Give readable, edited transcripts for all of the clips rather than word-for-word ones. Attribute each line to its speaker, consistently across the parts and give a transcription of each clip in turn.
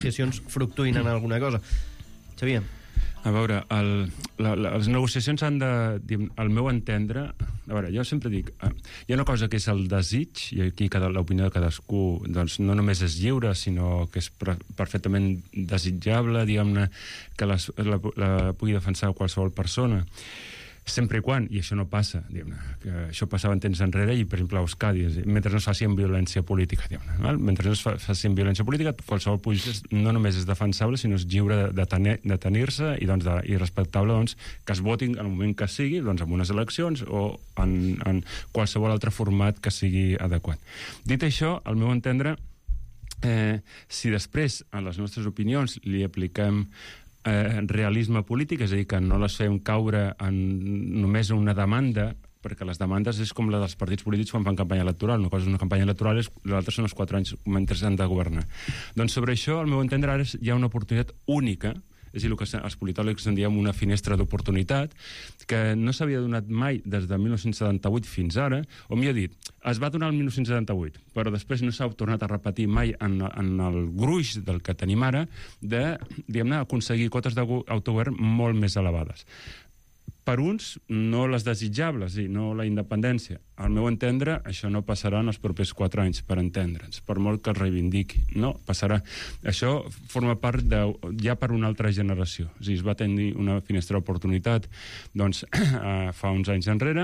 Speaker 1: negociacions fructuïn en alguna cosa. Xavier?
Speaker 2: A veure, les negociacions han de, al meu entendre, a veure, jo sempre dic, hi ha una cosa que és el desig, i aquí l'opinió de cadascú doncs, no només és lliure, sinó que és perfectament desitjable, diguem-ne, que la pugui defensar qualsevol persona, sempre i quan, i això no passa, diguem-ne, que això passava en temps enrere i, per exemple, a Euskadi, mentre no es faci amb violència política, diguem-ne, mentre no es faci amb violència política, qualsevol posició no només és defensable, sinó és lliure de tenir-se i respectable doncs, que es votin en el moment que sigui, doncs, en unes eleccions o en qualsevol altre format que sigui adequat. Dit això, al meu entendre, si després, a les nostres opinions, li apliquem realisme polític, és a dir, que no les fem caure en només una demanda, perquè les demandes és com la dels partits polítics quan fan campanya electoral. Una cosa és una campanya electoral, l'altra són els 4 anys mentre s'han de governar. Doncs sobre això, al meu entendre, ara hi ha una oportunitat única, és a dir, el que els politòlegs en diem una finestra d'oportunitat, que no s'havia donat mai des de 1978 fins ara, o millor dit, es va donar el 1978, però després no s'ha tornat a repetir mai en el gruix del que tenim ara de, diguem-ne, aconseguir cotes d'autogovern molt més elevades. Per uns, no les desitjables, i no la independència. Al meu entendre, això no passarà en els propers 4 anys, per entendre'ns, per molt que es reivindiqui. No, passarà. Això forma part ja per una altra generació. És a dir, es va tenir una finestra d'oportunitat doncs, fa uns anys enrere,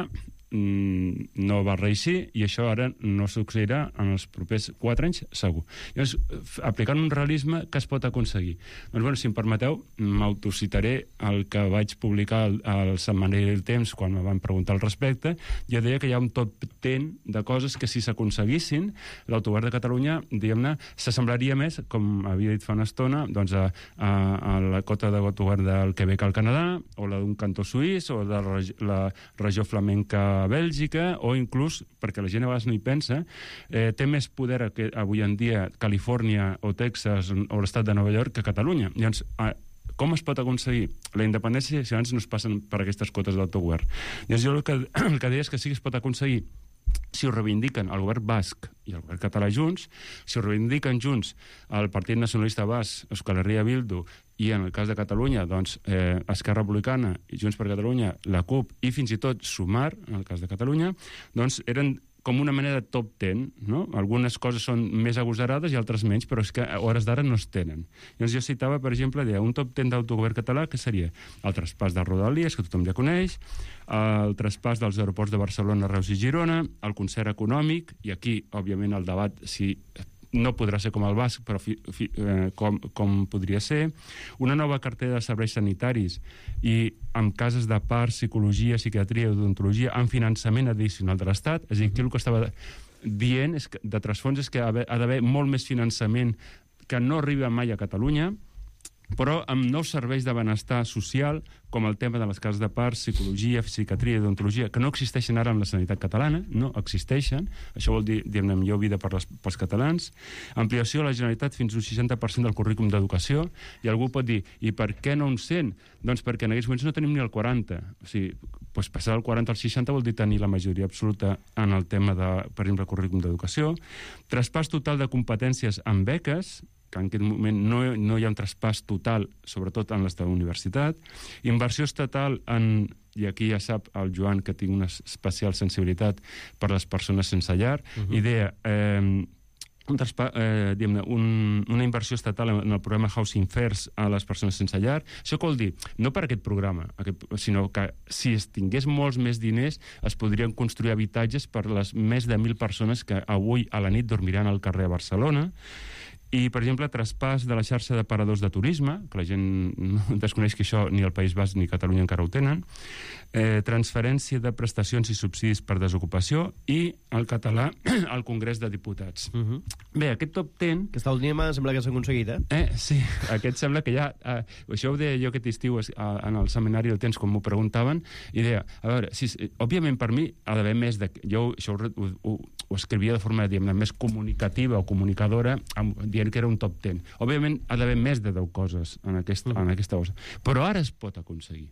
Speaker 2: no va reeixir, i això ara no succeirà en els propers 4 anys segur. Llavors, aplicant un realisme, que es pot aconseguir? Doncs, bueno, si em permeteu, m'autocitaré el que vaig publicar al setmanari del Temps quan me van preguntar al respecte. Jo deia que hi ha un top 10 de coses que, si s'aconseguissin, l'autogovern de Catalunya, diguem-ne, s'assemblaria més, com havia dit fa una estona, doncs a la cota d'autogovern del Quebec al Canadà, o la d'un cantó suís, o de la regió flamenca a Bèlgica, o inclús, perquè la gent a vegades no hi pensa, té més poder que avui en dia Califòrnia o Texas o l'estat de Nova York que Catalunya. Llavors, com es pot aconseguir la independència si abans no es passen per aquestes cotes d'autogovern? Llavors, jo el que deia és que sí que es pot aconseguir si ho reivindiquen el govern basc i el govern català junts, si ho reivindiquen junts el Partit Nacionalista Basc, Euskal Herria Bildu, i en el cas de Catalunya, doncs, Esquerra Republicana i Junts per Catalunya, la CUP i fins i tot Sumar, en el cas de Catalunya, doncs eren com una mena de top 10, no? Algunes coses són més agosarades i altres menys, però és que a hores d'ara no es tenen. Llavors jo citava, per exemple, un top 10 d'autogovern català, que seria el traspàs de Rodalies, que tothom ja coneix, el traspàs dels aeroports de Barcelona, Reus i Girona, el concert econòmic, i aquí, òbviament, el debat si no podrà ser com el basc, però com podria ser, una nova cartera de serveis sanitaris i amb cases de part, psicologia, psiquiatria, odontologia, amb finançament addicional de l'Estat. És a dir, aquí el que estava dient és que, de trasfons, és que ha d'haver molt més finançament que no arriba mai a Catalunya, però amb nous serveis de benestar social, com el tema de les cases de part, psicologia, psiquiatria i odontologia, que no existeixen ara en la sanitat catalana, no existeixen. Això vol dir, diguem-ne, millor vida pels catalans. Ampliació a la Generalitat fins a un 60% del currículum d'educació, i algú pot dir, i per què no un 100? Doncs perquè en aquests moments no tenim ni el 40. O sigui, doncs passar del 40 al 60 vol dir tenir la majoria absoluta en el tema de, per exemple, el currículum d'educació. Traspàs total de competències amb beques, que en aquest moment no hi ha un traspàs total, sobretot en les de la universitat. Inversió estatal en, i aquí ja sap el Joan que tinc una especial sensibilitat per les persones sense llar, idea, una inversió estatal en el programa Housing First a les persones sense llar. Això què vol dir? No per aquest programa, sinó que si es tingués molts més diners es podrien construir habitatges per les més de 1.000 persones que avui a la nit dormiran al carrer a Barcelona. I, per exemple, traspàs de la xarxa de paradors de turisme, que la gent no desconeix que això ni el País Basc ni Catalunya encara ho tenen, transferència de prestacions i subsidis per desocupació i el català al Congrés de Diputats. Bé, aquest top 10...
Speaker 1: Aquesta última sembla que s'ha aconseguit,
Speaker 2: Sí, aquest sembla que ja... això ho deia jo aquest estiu en el seminari del Temps, com m'ho preguntaven, i deia, a veure, òbviament per mi ha d'haver més de... Jo això ho escrivia de forma, diguem-ne, més comunicativa o comunicadora, dient que era un top 10. Òbviament ha d'haver més de 10 coses en aquesta cosa. Però ara es pot aconseguir.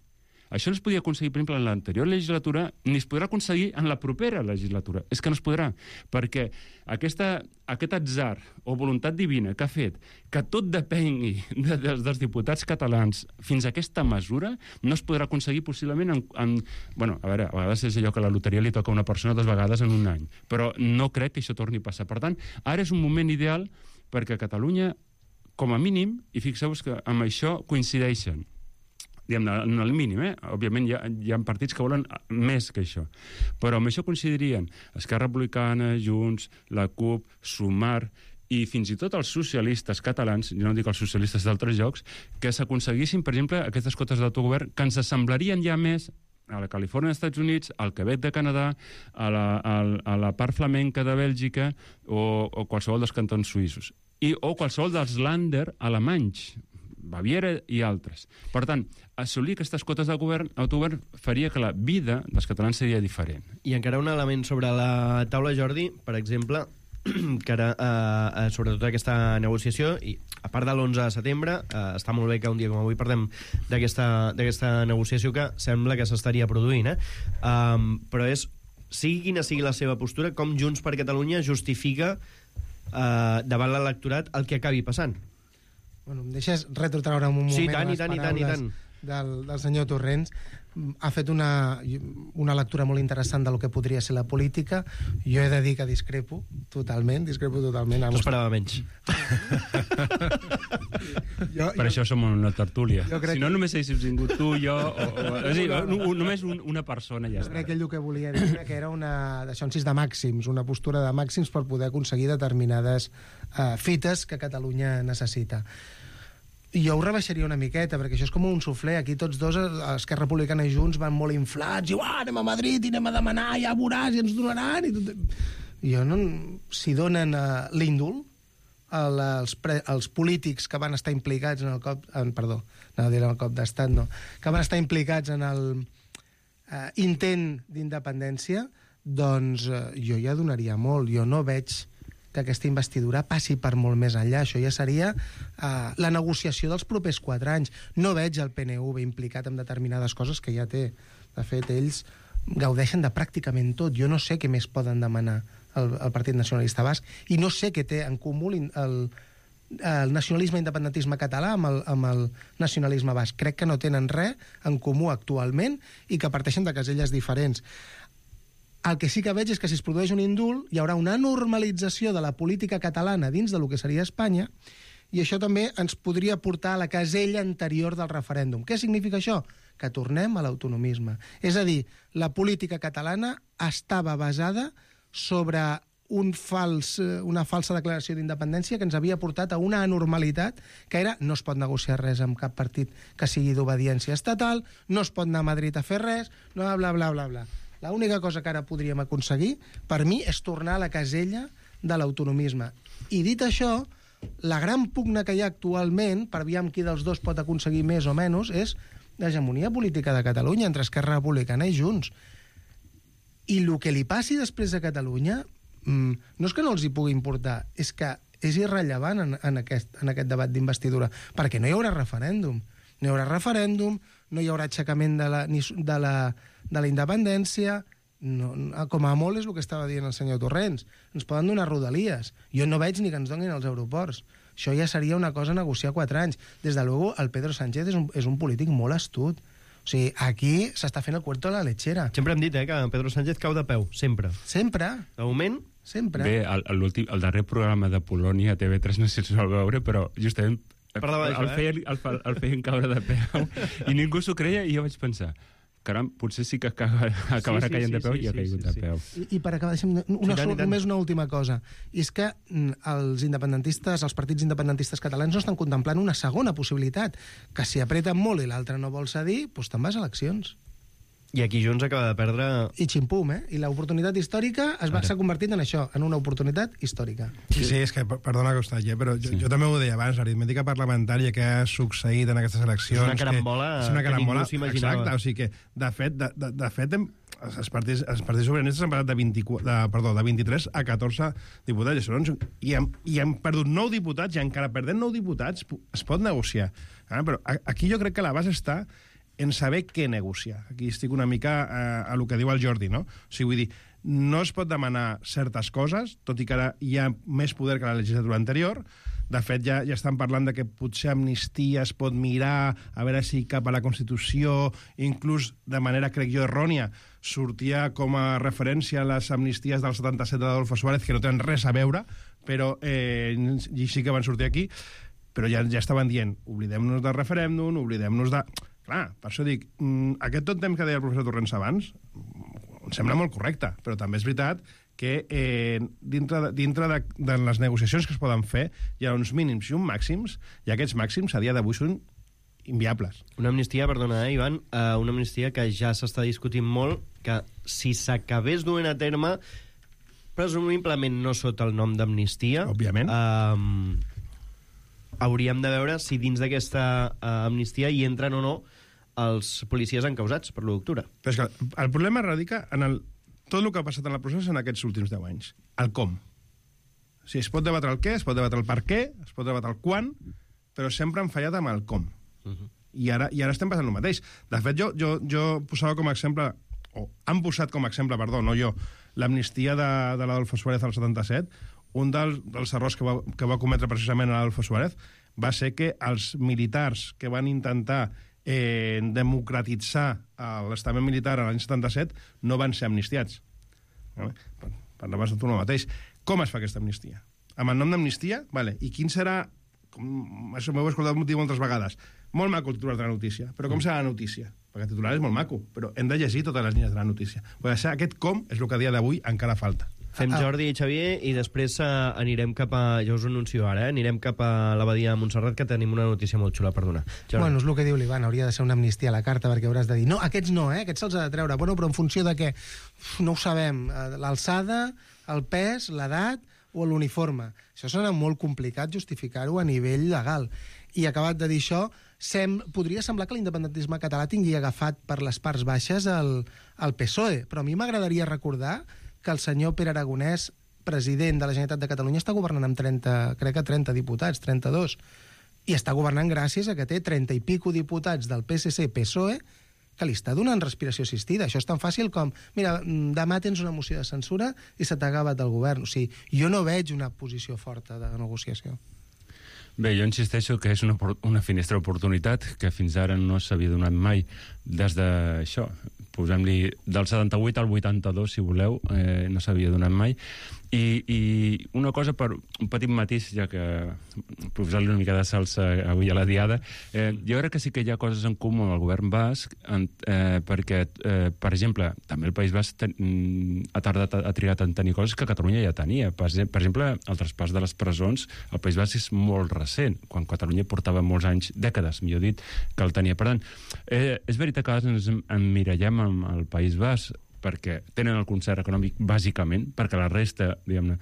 Speaker 2: Això no es podia aconseguir, per exemple, en l'anterior legislatura, ni es podrà aconseguir en la propera legislatura. És que no es podrà, perquè aquest atzar o voluntat divina que ha fet que tot depengui dels diputats catalans fins a aquesta mesura, no es podrà aconseguir possiblement bueno, a veure, a vegades és allò que la loteria li toca a una persona 2 vegades en un any, però no crec que això torni a passar. Per tant, ara és un moment ideal perquè Catalunya, com a mínim, i fixeu-vos que amb això coincideixen, diguem-ne, en el mínim, òbviament hi ha partits que volen més que això, però amb això coincidirien Esquerra Republicana, Junts, la CUP, Sumar i fins i tot els socialistes catalans, jo no dic els socialistes d'altres llocs, que s'aconseguissin, per exemple, aquestes cotes d'autogovern que ens semblarien ja més a la Califòrnia dels Estats Units, al Quebec de Canadà, a la part flamenca de Bèlgica o qualsevol dels cantons suïssos. O qualsevol dels Länder alemanys, Baviera i altres. Per tant, assolir aquestes cotes d'autogovern faria que la vida dels catalans seria diferent.
Speaker 1: I encara un element sobre la taula, Jordi, per exemple, que ara, sobretot aquesta negociació, i a part de l'11 de setembre, està molt bé que un dia com avui parlem d'aquesta negociació que sembla que s'estaria produint, però és, sigui quina sigui la seva postura, com Junts per Catalunya justifica davant l'electorat el que acabi passant.
Speaker 3: Bueno, em deixes retrotraure un moment les paraules del senyor Torrents. Ha fet una lectura molt interessant del que podria ser la política. Jo he de dir que discrepo totalment.
Speaker 1: No esperava menys.
Speaker 2: Per això som una tertúlia. Si no, només haguéssim vingut tu, jo... Només una persona ja està.
Speaker 3: Jo crec que ell el que volia dir que era un sis de màxims, una postura de màxims per poder aconseguir determinades fites que Catalunya necessita. Jo ho rebaixaria una miqueta, perquè això és com un suflé. Aquí tots dos, Esquerra Republicana i Junts, van molt inflats, i anem a Madrid i anem a demanar, ja veuràs, i ens donaran... Jo no... Si donen l'índol als polítics que van estar implicats en el cop... Perdó, no diré el cop d'estat, no. Que van estar implicats en el intent d'independència, doncs jo ja donaria molt. Jo no veig que aquesta investidura passi per molt més enllà. Això ja seria la negociació dels propers 4 anys. No veig el PNV implicat en determinades coses que ja té. De fet, ells gaudeixen de pràcticament tot. Jo no sé què més poden demanar el Partit Nacionalista Basc i no sé què té en comú el nacionalisme i independentisme català amb el nacionalisme basc. Crec que no tenen res en comú actualment i que parteixen de caselles diferents. El que sí que veig és que si es produeix un indult hi haurà una normalització de la política catalana dins del que seria Espanya i això també ens podria portar a la casella anterior del referèndum. Què significa això? Que tornem a l'autonomisme. És a dir, la política catalana estava basada sobre una falsa declaració d'independència que ens havia portat a una anormalitat que era no es pot negociar res amb cap partit que sigui d'obediència estatal, no es pot anar a Madrid a fer res, bla, bla, bla, bla, bla. L'única cosa que ara podríem aconseguir, per mi, és tornar a la casella de l'autonomisme. I dit això, la gran pugna que hi ha actualment, per aviam qui dels dos pot aconseguir més o menys, és l'hegemonia política de Catalunya entre Esquerra Republicana i Junts. I el que li passi després a Catalunya no és que no els hi pugui importar, és que és irrellevant en aquest debat d'investidura, perquè no hi haurà referèndum. No hi haurà referèndum, no hi haurà aixecament de la independència, com a molt és el que estava dient el senyor Torrents. Ens poden donar rodalies. Jo no veig ni que ens donin els aeroports. Això ja seria una cosa a negociar 4 anys. Des de luego, el Pedro Sánchez és un polític molt astut. O sigui, aquí s'està fent el cuento a la lechera.
Speaker 1: Sempre hem dit que Pedro Sánchez cau de peu, sempre.
Speaker 3: Sempre.
Speaker 1: De moment,
Speaker 3: sempre.
Speaker 2: Bé, el darrer programa de Polònia a TV3, no sé si el veure, però justament el feien caure de peu i ningú s'ho creia i jo vaig pensar caram, potser sí que acabarà caient de peu i ha caigut de peu.
Speaker 3: I per acabar, només una última cosa. I és que els partits independentistes catalans no estan contemplant una segona possibilitat, que si apreten molt i l'altre no vol cedir, doncs te'n vas a eleccions.
Speaker 1: I aquí Junts acaba de perdre...
Speaker 3: I ximpum, I l'oportunitat històrica s'ha convertit en això, en una oportunitat històrica.
Speaker 4: Sí, és que, perdona que ho però jo també ho deia abans, l'aritmètica parlamentària que ha succeït en aquestes eleccions...
Speaker 1: És una carambola que ningú s'imaginava.
Speaker 4: Exacte, o sigui que, de fet els partits sobiranistes han passat de 23 a 14 diputats, i hem perdut 9 diputats, i encara perdent 9 diputats es pot negociar. Però aquí jo crec que la base està en saber què negociar. Aquí estic una mica a lo que diu el Jordi, no? O sigui, vull dir, no es pot demanar certes coses, tot i que ara hi ha més poder que la legislatura anterior. De fet, ja estan parlant de que potser amnistia es pot mirar, a veure si cap a la Constitució, inclús de manera, crec jo, errònia, sortia com a referència a les amnisties del 77 d'Adolfo Suárez, que no tenen res a veure, però i sí que van sortir aquí, però ja estaven dient, oblidem-nos del referèndum, oblidem-nos de... Clar, per això dic, aquest tot temps que deia el professor Torrents abans, em sembla molt correcte, però també és veritat que dintre de les negociacions que es poden fer hi ha uns mínims i uns màxims, i aquests màxims a dia d'avui són inviables.
Speaker 1: Una amnistia, perdona, Ivan, una amnistia que ja s'està discutint molt, que si s'acabés duent a terme, presumiblement no sota el nom d'amnistia,
Speaker 4: òbviament,
Speaker 1: hauríem de veure si dins d'aquesta amnistia hi entren o no els policies encausats per l'1 d'octubre.
Speaker 4: Però és que el problema radica en tot el que ha passat en el procés en aquests últims 10 anys. El com. O sigui, es pot debatre el què, es pot debatre el per què, es pot debatre el quan, però sempre han fallat amb el com. I ara estem passant el mateix. De fet, jo posava com a exemple, o han posat com a exemple, perdó, no jo, l'amnistia de l'Adolfo Suárez al 77. Un dels errors que va cometre precisament l'Adolfo Suárez va ser que els militars que van intentar democratitzar l'estament militar a l'any 77 no van ser amnistiats. Per no passar tu el mateix. Com es fa aquesta amnistia? Amb el nom d'amnistia? Vale. I quin serà... Això m'ho he escoltat dir moltes vegades. Molt maco el titular de la notícia. Però com serà la notícia? Perquè el titular és molt maco, però hem de llegir totes les línies de la notícia. Aquest com és el que a dia d'avui encara falta.
Speaker 1: Fem Jordi i Xavier i després anirem cap a... Ja us ho anuncio ara, anirem cap a l'abadia de Montserrat, que tenim una notícia molt xula per donar. Jordi.
Speaker 3: Bueno, és el que diu l'Ivan, hauria de ser una amnistia a la carta, perquè hauràs de dir, no, aquests no, aquests se'ls ha de treure. Bueno, però en funció de què? No ho sabem. L'alçada, el pes, l'edat o l'uniforme. Això sona molt complicat justificar-ho a nivell legal. I acabat de dir això, podria semblar que l'independentisme català tingui agafat per les parts baixes el PSOE, però a mi m'agradaria recordar que el senyor Pere Aragonès, president de la Generalitat de Catalunya, està governant amb 30 diputats, 32, i està governant gràcies a que té 30 i pico diputats del PSC-PSOE que li està donant respiració assistida. Això és tan fàcil com, mira, demà tens una moció de censura i se t'ha acabat el govern. O sigui, jo no veig una posició forta de negociació.
Speaker 2: Bé, jo insisteixo que és una finestra d'oportunitat que fins ara no s'havia donat mai des d'això. Posem-li del 78 al 82, si voleu, no s'havia donat mai. I una cosa, per un petit matís, ja que posar-li una mica de salsa avui a la diada, jo crec que sí que hi ha coses en comú amb el govern basc, perquè, per exemple, també el País Basc ha trigat en tenir coses que Catalunya ja tenia. Per exemple, el traspàs de les presons, el País Basc és molt recent, quan Catalunya portava molts anys, dècades, millor dit, que el tenia. Per tant, és veritat que ens emmirallem amb el País Basc, perquè tenen el concert econòmic bàsicament, perquè la resta, diguem-ne,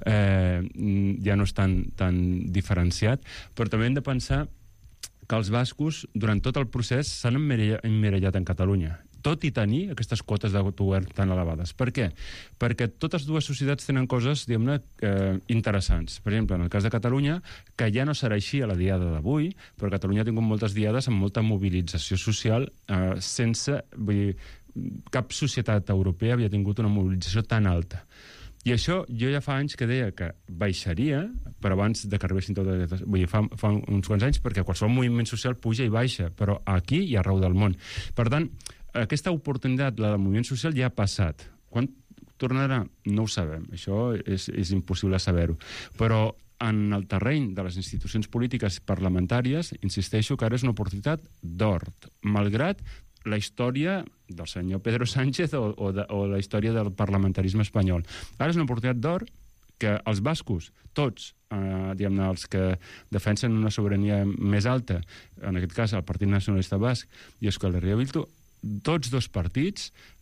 Speaker 2: ja no és tan diferenciat, però també hem de pensar que els bascos, durant tot el procés, s'han emmirallat en Catalunya, tot i tenir aquestes quotes d'autogovern tan elevades. Per què? Perquè totes dues societats tenen coses, diguem-ne, interessants. Per exemple, en el cas de Catalunya, que ja no serà així a la diada d'avui, però Catalunya ha tingut moltes diades amb molta mobilització social sense... Vull dir, cap societat europea havia tingut una mobilització tan alta. I això jo ja fa anys que deia que baixaria, però abans de que arribessin totes aquestes... Vull dir, fa uns quants anys, perquè qualsevol moviment social puja i baixa, però aquí i arreu del món. Per tant, aquesta oportunitat, la del moviment social, ja ha passat. Quan tornarà? No ho sabem. Això és impossible saber-ho. Però en el terreny de les institucions polítiques parlamentàries, insisteixo que ara és una oportunitat d'or, malgrat la història del senyor Pedro Sánchez o la història del parlamentarisme espanyol. Ara és una oportunitat d'or que els bascos, tots, diguem-ne, els que defensen una sobirania més alta, en aquest cas el Partit Nacionalista Basc i Euskal Herria Bildu, tots dos partits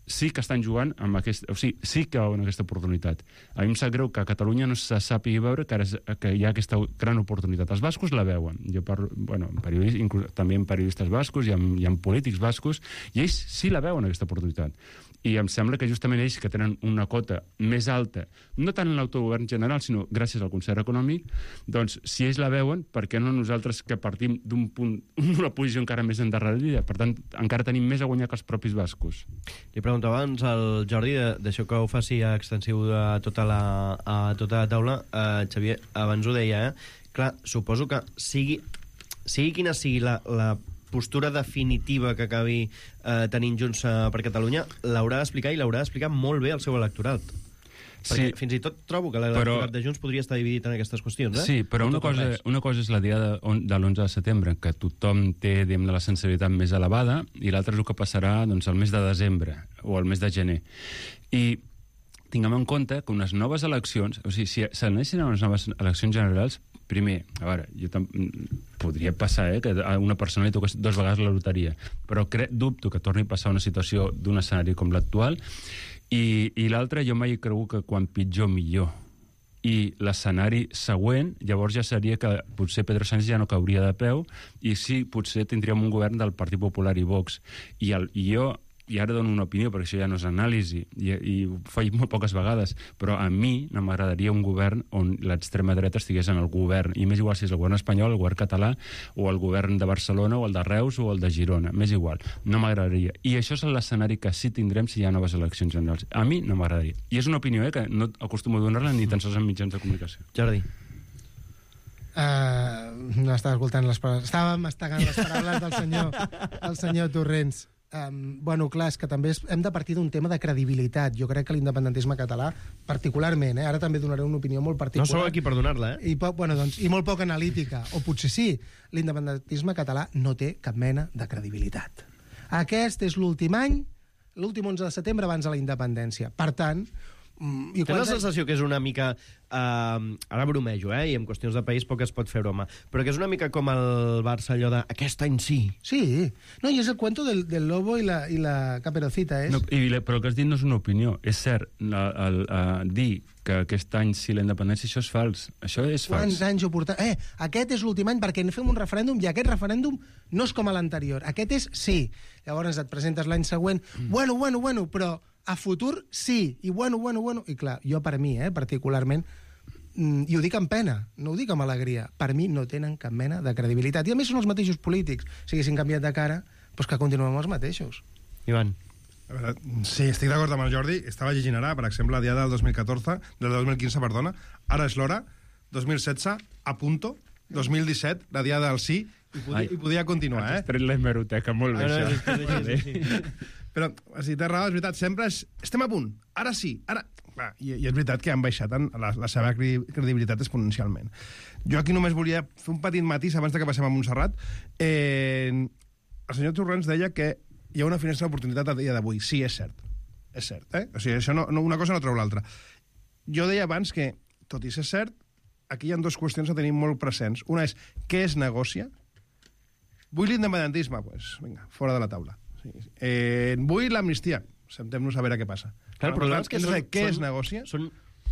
Speaker 2: sí que estan jugant amb o sigui, sí que veuen aquesta oportunitat. A mi em sap greu que a Catalunya no se sàpiga veure que hi ha aquesta gran oportunitat. Els bascos la veuen. Jo parlo, també amb periodistes bascos i amb polítics bascos, i ells sí la veuen, aquesta oportunitat. I em sembla que justament ells, que tenen una cota més alta, no tant en l'autogovern general, sinó gràcies al concert econòmic, doncs, si ells la veuen, per què no nosaltres, que partim d'una posició encara més endarrerida? Per tant, encara tenim més a guanyar que els propis bascos.
Speaker 1: Li preguntava abans al Jordi, d'això que ho faci extensiu a tota la taula. Xavier, abans ho deia, clar, suposo que sigui quina sigui la postura definitiva que acabi tenint Junts per Catalunya, l'haurà d'explicar, i l'haurà d'explicar molt bé al seu electorat. Perquè fins i tot trobo que l'electorat de Junts podria estar dividit en aquestes qüestions.
Speaker 2: Sí, però una cosa és la diada de l'11 de setembre, que tothom té de la sensibilitat més elevada, i l'altra és el que passarà el mes de desembre o el mes de gener. I tinguem en compte que unes noves eleccions, o sigui, si s'anessin a unes noves eleccions generals, primer, a veure, podria passar que a una persona li toqués 2 vegades la loteria, però dubto que torni a passar una situació d'un escenari com l'actual, i l'altre, jo mai he cregut que quan pitjor, millor. I l'escenari següent, llavors ja seria que potser Pedro Sánchez ja no cauria de peu, i sí, potser tindríem un govern del Partit Popular i Vox. I ara dono una opinió, perquè això ja no és anàlisi, i ho faig molt poques vegades, però a mi no m'agradaria un govern on l'extrema dreta estigués en el govern, i m'és igual si és el govern espanyol, el govern català, o el govern de Barcelona, o el de Reus, o el de Girona, m'és igual, no m'agradaria. I això és l'escenari que sí tindrem si hi ha noves eleccions generals. A mi no m'agradaria. I és una opinió, que no acostumo a donar-la ni tan sols en mitjans de comunicació.
Speaker 1: Jordi.
Speaker 3: No estava escoltant les paraules. Estava mastegant les paraules del senyor Torrents. Clar, és que també hem de partir d'un tema de credibilitat. Jo crec que l'independentisme català, particularment, ara també donaré una opinió molt particular.
Speaker 1: No sou aquí per donar-la,
Speaker 3: I molt poc analítica, o potser sí. L'independentisme català no té cap mena de credibilitat. Aquest és l'últim any, l'últim 11 de setembre abans de la independència. Per tant...
Speaker 1: Tens la sensació que és una mica... ara bromejo, i en qüestions de país poc es pot fer broma, però que és una mica com el Barça, allò de aquest any sí.
Speaker 3: Sí, no, i és el cuento del lobo i la caperucita, és...
Speaker 2: No, però el que has dit no és una opinió. És cert, dir que aquest any sí la independència, això és fals. Això és fals.
Speaker 3: Quants anys ho portem? Aquest és l'últim any perquè fem un referèndum, i aquest referèndum no és com a l'anterior. Aquest és sí. Llavors et presentes l'any següent, bueno, però a futur sí, i bueno. I clar, jo per mi, particularment, i ho dic amb pena, no ho dic amb alegria, per mi no tenen cap mena de credibilitat. I a més són els mateixos polítics. Si haguessin canviat de cara, doncs que continuem els mateixos.
Speaker 1: Ivan.
Speaker 4: A veure, sí, estic d'acord amb el Jordi. Estava llegint ara, per exemple, el dia del 2015, perdona. Ara és l'hora, 2016, a punto, 2017, la dia del sí, i podia continuar,
Speaker 2: Has tret la hemeroteca, molt bé, això.
Speaker 4: Però, si té raó, és veritat, sempre estem a punt, ara sí, ara... Clar, i és veritat que han baixat la seva credibilitat exponencialment. Jo aquí només volia fer un petit matís abans que passem a Montserrat. El senyor Torrents deia que hi ha una finestra d'oportunitat a dia d'avui. Sí, és cert. És cert, O sigui, això una cosa no treu l'altra. Jo deia abans que, tot i ser cert, aquí hi ha 2 qüestions que tenim molt presents. Una és, què es negocia? Vull l'independentisme? Doncs, vinga, fora de la taula. Vull l'amnistia? Sentem-nos a veure què passa.
Speaker 1: Clar, el problema és que
Speaker 4: què es negocia?
Speaker 1: Són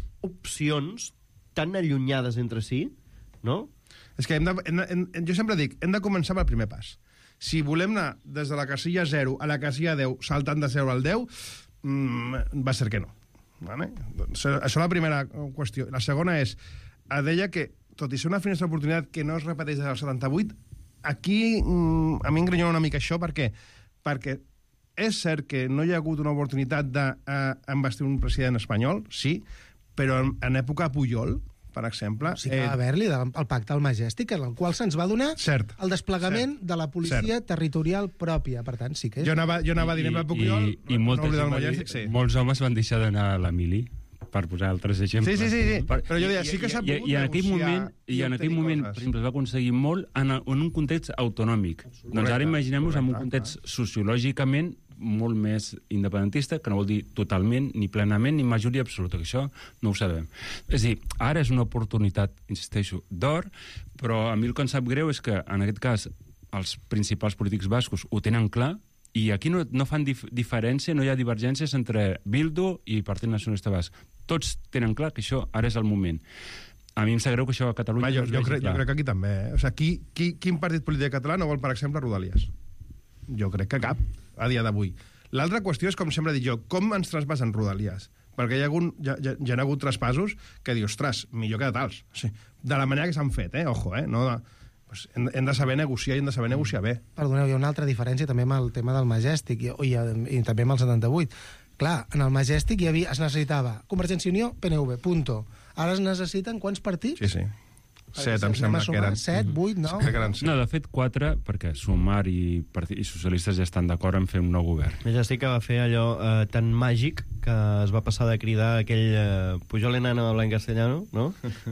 Speaker 1: opcions tan allunyades entre si, no?
Speaker 4: És que jo sempre dic, hem de començar pel primer pas. Si volem anar des de la casilla 0 a la casilla 10, saltant de 0 al 10, va ser que no. Vale? Doncs, això és la primera qüestió. La segona és, deia que, tot i ser una finestra d'oportunitat que no es repeteix des del 78, aquí a mi engrinyona una mica això perquè és cert que no hi ha hagut una oportunitat d'embastir un president espanyol, sí, però en època Pujol, per exemple...
Speaker 3: Sí que va haver-li el pacte al Majestic, en el qual se'ns va donar el desplegament de la policia territorial pròpia. Per tant, sí que és...
Speaker 4: Jo anava a dir per Pujol,
Speaker 2: i molts homes van deixar d'anar a la mili, per posar altres exemples.
Speaker 4: Sí. Però jo deia, sí que s'ha pogut negociar...
Speaker 2: I en aquell moment, per exemple, es va aconseguir molt en un context autonòmic. Doncs ara imaginem-nos en un context sociològicament molt més independentista, que no vol dir totalment, ni plenament, ni majoria absoluta, que això no ho sabem. És a dir, ara és una oportunitat, insisteixo, d'or, però a mi el que em sap greu és que, en aquest cas, els principals polítics bascos ho tenen clar, I aquí no fan diferència, no hi ha divergències entre Bildu i Partit Nacionalista Basc. Tots tenen clar que això ara és el moment. A mi em sap greu que això a Catalunya...
Speaker 4: Jo crec que aquí també. O sigui, quin partit polític català no vol, per exemple, Rodalies? Jo crec que cap, a dia d'avui. L'altra qüestió és, com sempre dic jo, com ens traspassen Rodalies? Perquè hi ha hagut traspassos que dius, ostres, millor que de tals. O sigui, de la manera que s'han fet, ojo, no... Pues hem de saber negociar i hem de saber negociar bé.
Speaker 3: Perdoneu, hi ha una altra diferència també amb el tema del Majestic i també amb el 78. Clar, en el Majestic es necessitava Convergència i Unió, PNV, punto. Ara es necessiten quants partits?
Speaker 4: Sí. 7, em sembla que eren.
Speaker 3: 7, 8, 9...
Speaker 4: Crec que eren 7.
Speaker 2: No, de fet, 4, perquè Sumar i socialistes ja estan d'acord en fer un nou govern.
Speaker 1: Majestic que va fer allò tan màgic que es va passar de cridar aquell Pujol enano habla en castellano, no?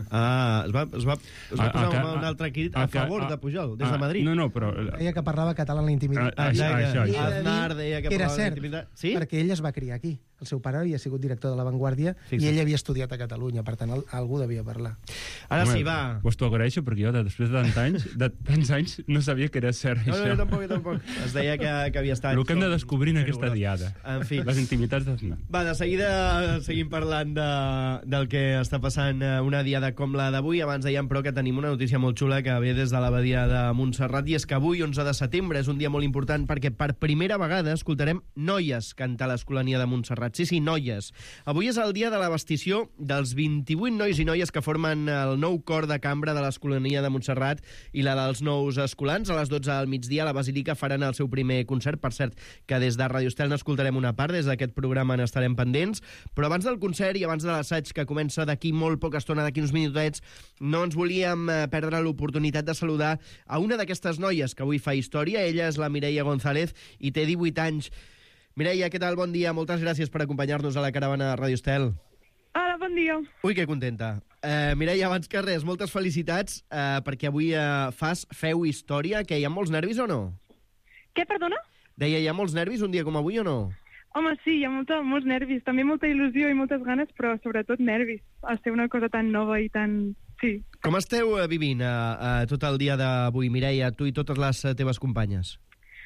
Speaker 1: Es va posar un altre crit a favor de Pujol, des de Madrid.
Speaker 2: No, però...
Speaker 3: Deia que parlava català en la intimitat.
Speaker 2: Això.
Speaker 1: Aznar deia que
Speaker 3: era
Speaker 1: parlava
Speaker 3: cert,
Speaker 1: d'intimitat. Sí?
Speaker 3: perquè ell es va criar aquí. El seu pare havia sigut director de La Vanguardia i ell havia estudiat a Catalunya, per tant, algú devia parlar.
Speaker 1: Ara sí, va.
Speaker 2: Pues t'ho agraeixo, perquè jo, després de tants anys, no sabia que era cert, això.
Speaker 1: No, tampoc. Es deia que havia estat...
Speaker 2: El que hem de descobrir en aquesta diada.
Speaker 1: En fi.
Speaker 2: Les intimitats d'Aznar.
Speaker 1: Va, de seguida seguim parlant del que està passant una diada com la d'avui. Abans dèiem, però, que tenim una notícia molt xula que ve des de l'abadia de Montserrat, i és que avui, 11 de setembre, és un dia molt important perquè per primera vegada escoltarem noies cantar a l'Escolania de Montserrat. Sí, noies. Avui és el dia de la bastició dels 28 nois i noies que formen el nou cor de cambra de l'Escolania de Montserrat i la dels nous escolans. A les 12 del migdia a la Basílica faran el seu primer concert. Per cert, que des de Radio Estel n'escoltarem una part, des d'aquest programa n'estarem pendents, però abans del concert i abans de l'assaig, que comença d'aquí molt poca estona, d'aquí uns minutets, no ens volíem perdre l'oportunitat de saludar a una d'aquestes noies que avui fa història. Ella és la Mireia González i té 18 anys. Mireia, què tal? Bon dia. Moltes gràcies per acompanyar-nos a la caravana de Radio Estel.
Speaker 5: Hola, bon dia.
Speaker 1: Ui, que contenta. Mireia, abans que res, moltes felicitats perquè avui feu història. Que hi ha molts nervis o no?
Speaker 5: Què, perdona?
Speaker 1: Deia, hi ha molts nervis un dia com avui o no?
Speaker 5: Home, sí, hi ha molts nervis. També molta il·lusió i moltes ganes, però sobretot nervis. Al ser una cosa tan nova i tan... Sí.
Speaker 1: Com esteu vivint tot el dia d'avui, Mireia, tu i totes les teves companyes?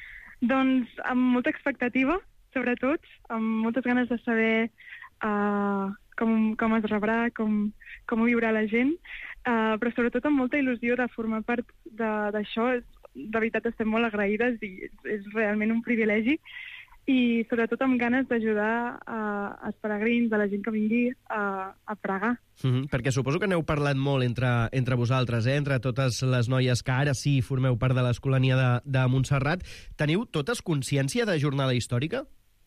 Speaker 5: Doncs amb molta expectativa, sobretot, amb moltes ganes de saber com es rebrà, com ho viurà la gent, però sobretot amb molta il·lusió de formar part d'això. De veritat estem molt agraïdes i és realment un privilegi, i sobretot amb ganes d'ajudar els peregrins, a la gent que vingui a pregar.
Speaker 1: Perquè suposo que n'heu parlat molt entre vosaltres, entre totes les noies que ara sí formeu part de l'Escolania de Montserrat. Teniu totes consciència de jornada històrica?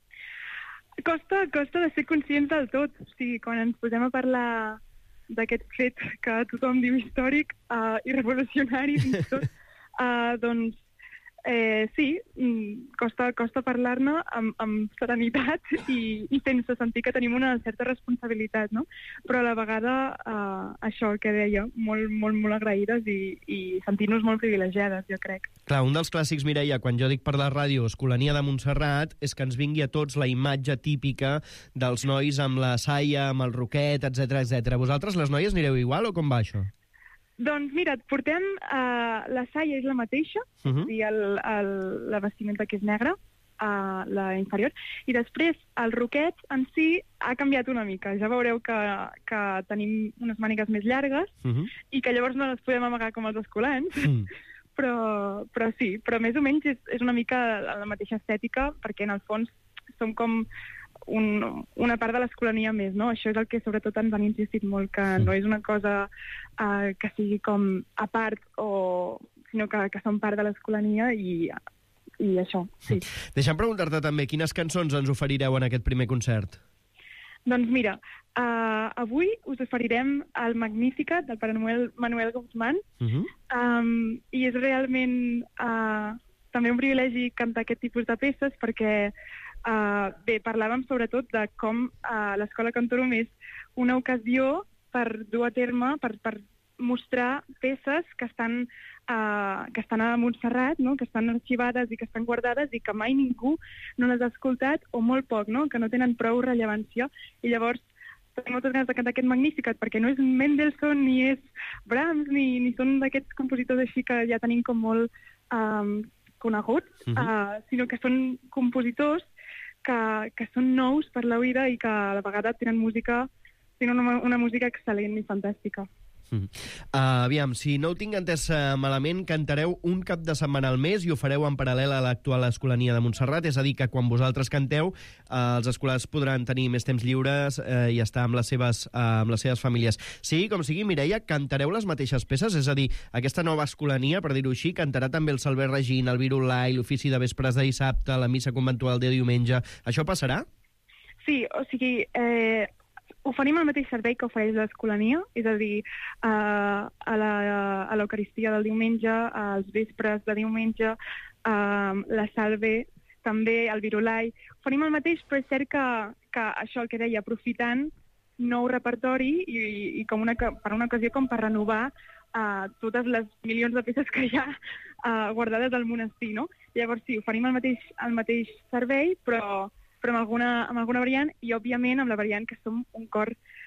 Speaker 5: Costa de ser conscients del tot. O sigui, quan ens posem a parlar d'aquest fet que tothom diu històric i revolucionari, fins i tot, doncs sí, costa parlar-ne amb serenitat i sense sentir que tenim una certa responsabilitat, no? Però a la vegada, això que deia, molt agraïdes i sentir-nos molt privilegiades, jo crec.
Speaker 1: Clar, un dels clàssics, Mireia, quan jo dic per la ràdio Escolania de Montserrat, és que ens vingui a tots la imatge típica dels nois amb la saia, amb el roquet, etc. Vosaltres, les noies, anireu igual o com va això?
Speaker 5: Doncs mira, portem la saia és la mateixa, és a dir, la vestimenta que és negra, la inferior, i després el roquet en si ha canviat una mica. Ja veureu que tenim unes mànigues més llargues i que llavors no les podem amagar com els escolans, però sí, però més o menys és una mica la mateixa estètica, perquè en el fons som com una part de l'Escolania més, no? Això és el que sobretot ens han insistit molt, que no és una cosa que sigui com a part, sinó que som part de l'Escolania i això, sí.
Speaker 1: Deixa'm preguntar-te també, quines cançons ens oferireu en aquest primer concert?
Speaker 5: Doncs mira, avui us oferirem el Magnificat del pare Manuel Guzmán, i és realment també un privilegi cantar aquest tipus de peces, perquè bé, parlàvem sobretot de com l'Escola Cantorum és una ocasió per dur a terme, per mostrar peces que estan a Montserrat, no? Que estan arxivades i que estan guardades i que mai ningú no les ha escoltat, o molt poc, no? Que no tenen prou rellevància. I llavors tenim moltes ganes de cantar aquest Magnificat, perquè no és Mendelssohn, ni és Brahms, ni són d'aquests compositors així que ja tenim com molt coneguts, sinó que són compositors que són nous per la vida i que a la vegada tenen una música excel·lent i fantàstica.
Speaker 1: Aviam, si no ho tinc entès malament, cantareu un cap de setmana al mes i ho fareu en paral·lel a l'actual Escolania de Montserrat, és a dir, que quan vosaltres canteu, els escolars podran tenir més temps lliures i estar amb les seves famílies. Sigui com sigui, Mireia, cantareu les mateixes peces? És a dir, aquesta nova Escolania, per dir-ho així, cantarà també el Salve Regina, el Virulai, l'ofici de vespres de dissabte, la missa conventual de diumenge. Això passarà?
Speaker 5: Sí, o sigui, oferim el mateix servei que ofereix l'Escolania, és a dir, a l'Eucaristia del diumenge, als vespres de diumenge, la Salve, també el Virulai. Oferim el mateix, però és cert que això, el que deia, aprofitant nou repertori i per una ocasió com per renovar totes les milions de peces que hi ha guardades al monestir, no? Llavors sí, oferim el mateix servei, però amb alguna variant, i òbviament amb la variant que som un cor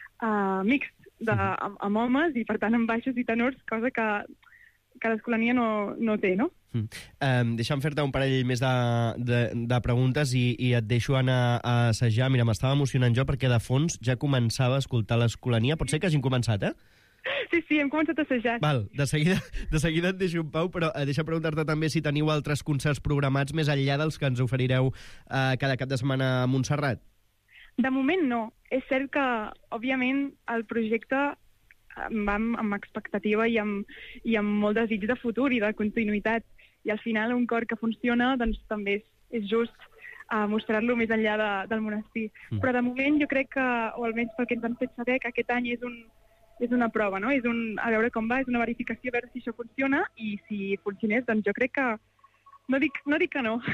Speaker 5: mixt amb homes i per tant amb baixos i tenors, cosa que l'Escolania no té, no?
Speaker 1: Deixa'm fer-te un parell més de preguntes i et deixo anar a assajar. Mira, m'estava emocionant jo perquè de fons ja començava a escoltar l'Escolania. Pot ser que hagin començat,
Speaker 5: Sí, hem començat a assajar.
Speaker 1: Val, de seguida et deixo en pau, però deixa preguntar-te també si teniu altres concerts programats més enllà dels que ens oferireu cada cap de setmana a Montserrat.
Speaker 5: De moment no. És cert que, òbviament, el projecte va amb expectativa i amb molt desig de futur i de continuïtat. I al final un cor que funciona doncs també és just mostrar-lo més enllà del monestir. Però de moment jo crec que, o almenys pel que ens han fet saber, que aquest any és una prova, no? A veure com va, és una verificació, a veure si això funciona, i si funcionés, doncs jo crec que... No dic que no.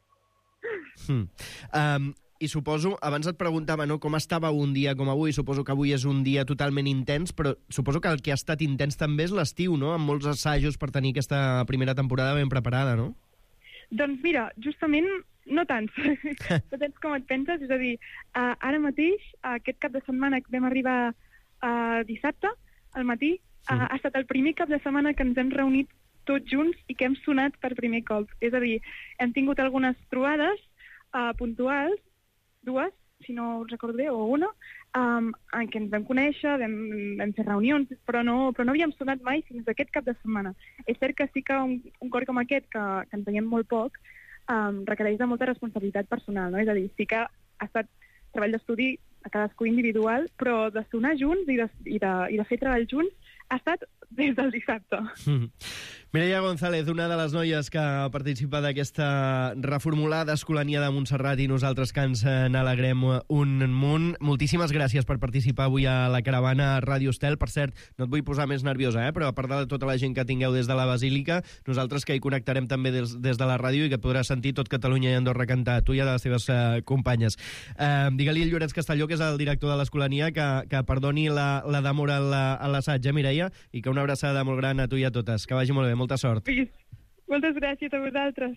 Speaker 1: I suposo, abans et preguntava, no, com estava un dia com avui, suposo que avui és un dia totalment intens, però suposo que el que ha estat intens també és l'estiu, no?, amb molts assajos per tenir aquesta primera temporada ben preparada, no?
Speaker 5: Doncs mira, justament no tants. No tants com et penses, és a dir, ara mateix, aquest cap de setmana que vam arribar dissabte, al matí, ha estat el primer cap de setmana que ens hem reunit tots junts i que hem sonat per primer cop. És a dir, hem tingut algunes trobades puntuals, dues, si no ho recordo bé, o una, en què ens vam conèixer, vam fer reunions, però no havíem sonat mai fins aquest cap de setmana. És cert que sí que un cor com aquest, que ens veiem molt poc, requereix de molta responsabilitat personal, no? És a dir, sí que ha estat treball d'estudi a cadascú individual, però de sonar junts i de fer treball junts ha estat des del dissabte.
Speaker 1: Mireia González, una de les noies que participa d'aquesta reformulada Escolania de Montserrat, i nosaltres que ens n'alegrem un munt. Moltíssimes gràcies per participar avui a la caravana Ràdio Estel. Per cert, no et vull posar més nerviosa, però a part de tota la gent que tingueu des de la Basílica, nosaltres que hi connectarem també des de la ràdio i que podràs sentir tot Catalunya i Andorra cantar, tu i a les teves companyes. Digue-li al Llorenç Castelló, que és el director de l'Escolania, que perdoni la demora a l'assaig, Mireia, i que una abraçada molt gran a tu i a totes. Que vagi molt bé, molta sort.
Speaker 5: Moltes gràcies a vosaltres.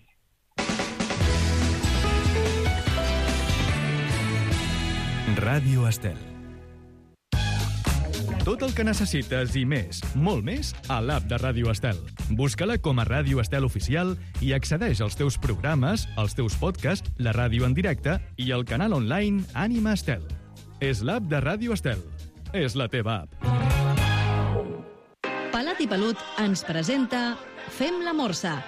Speaker 6: Ràdio Estel. Tot el que necessites i més, molt més, a l'app de Ràdio Estel. Busca-la com a Ràdio Estel Oficial i accedeix als teus programes, als teus podcasts, la ràdio en directe i el canal online Ànima Estel. És l'app de Ràdio Estel. És la teva app.
Speaker 7: Pelat i Pelut ens presenta Fem la Morsa.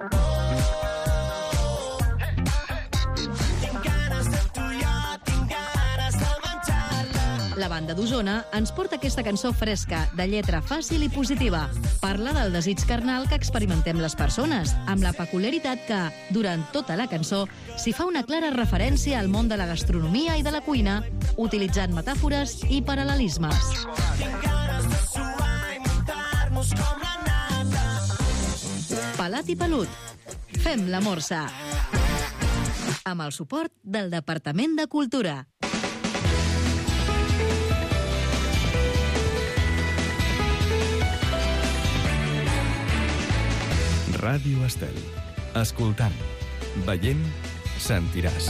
Speaker 7: La banda d'Osona ens porta aquesta cançó fresca, de lletra fàcil i positiva. Parla del desig carnal que experimentem les persones, amb la peculiaritat que, durant tota la cançó, s'hi fa una clara referència al món de la gastronomia i de la cuina, utilitzant metàfores i paral·lelismes. Pelat i Pelut. Fem la Morsa. Amb el suport del Departament de Cultura.
Speaker 6: Ràdio Estel. Escoltant, veient, sentiràs.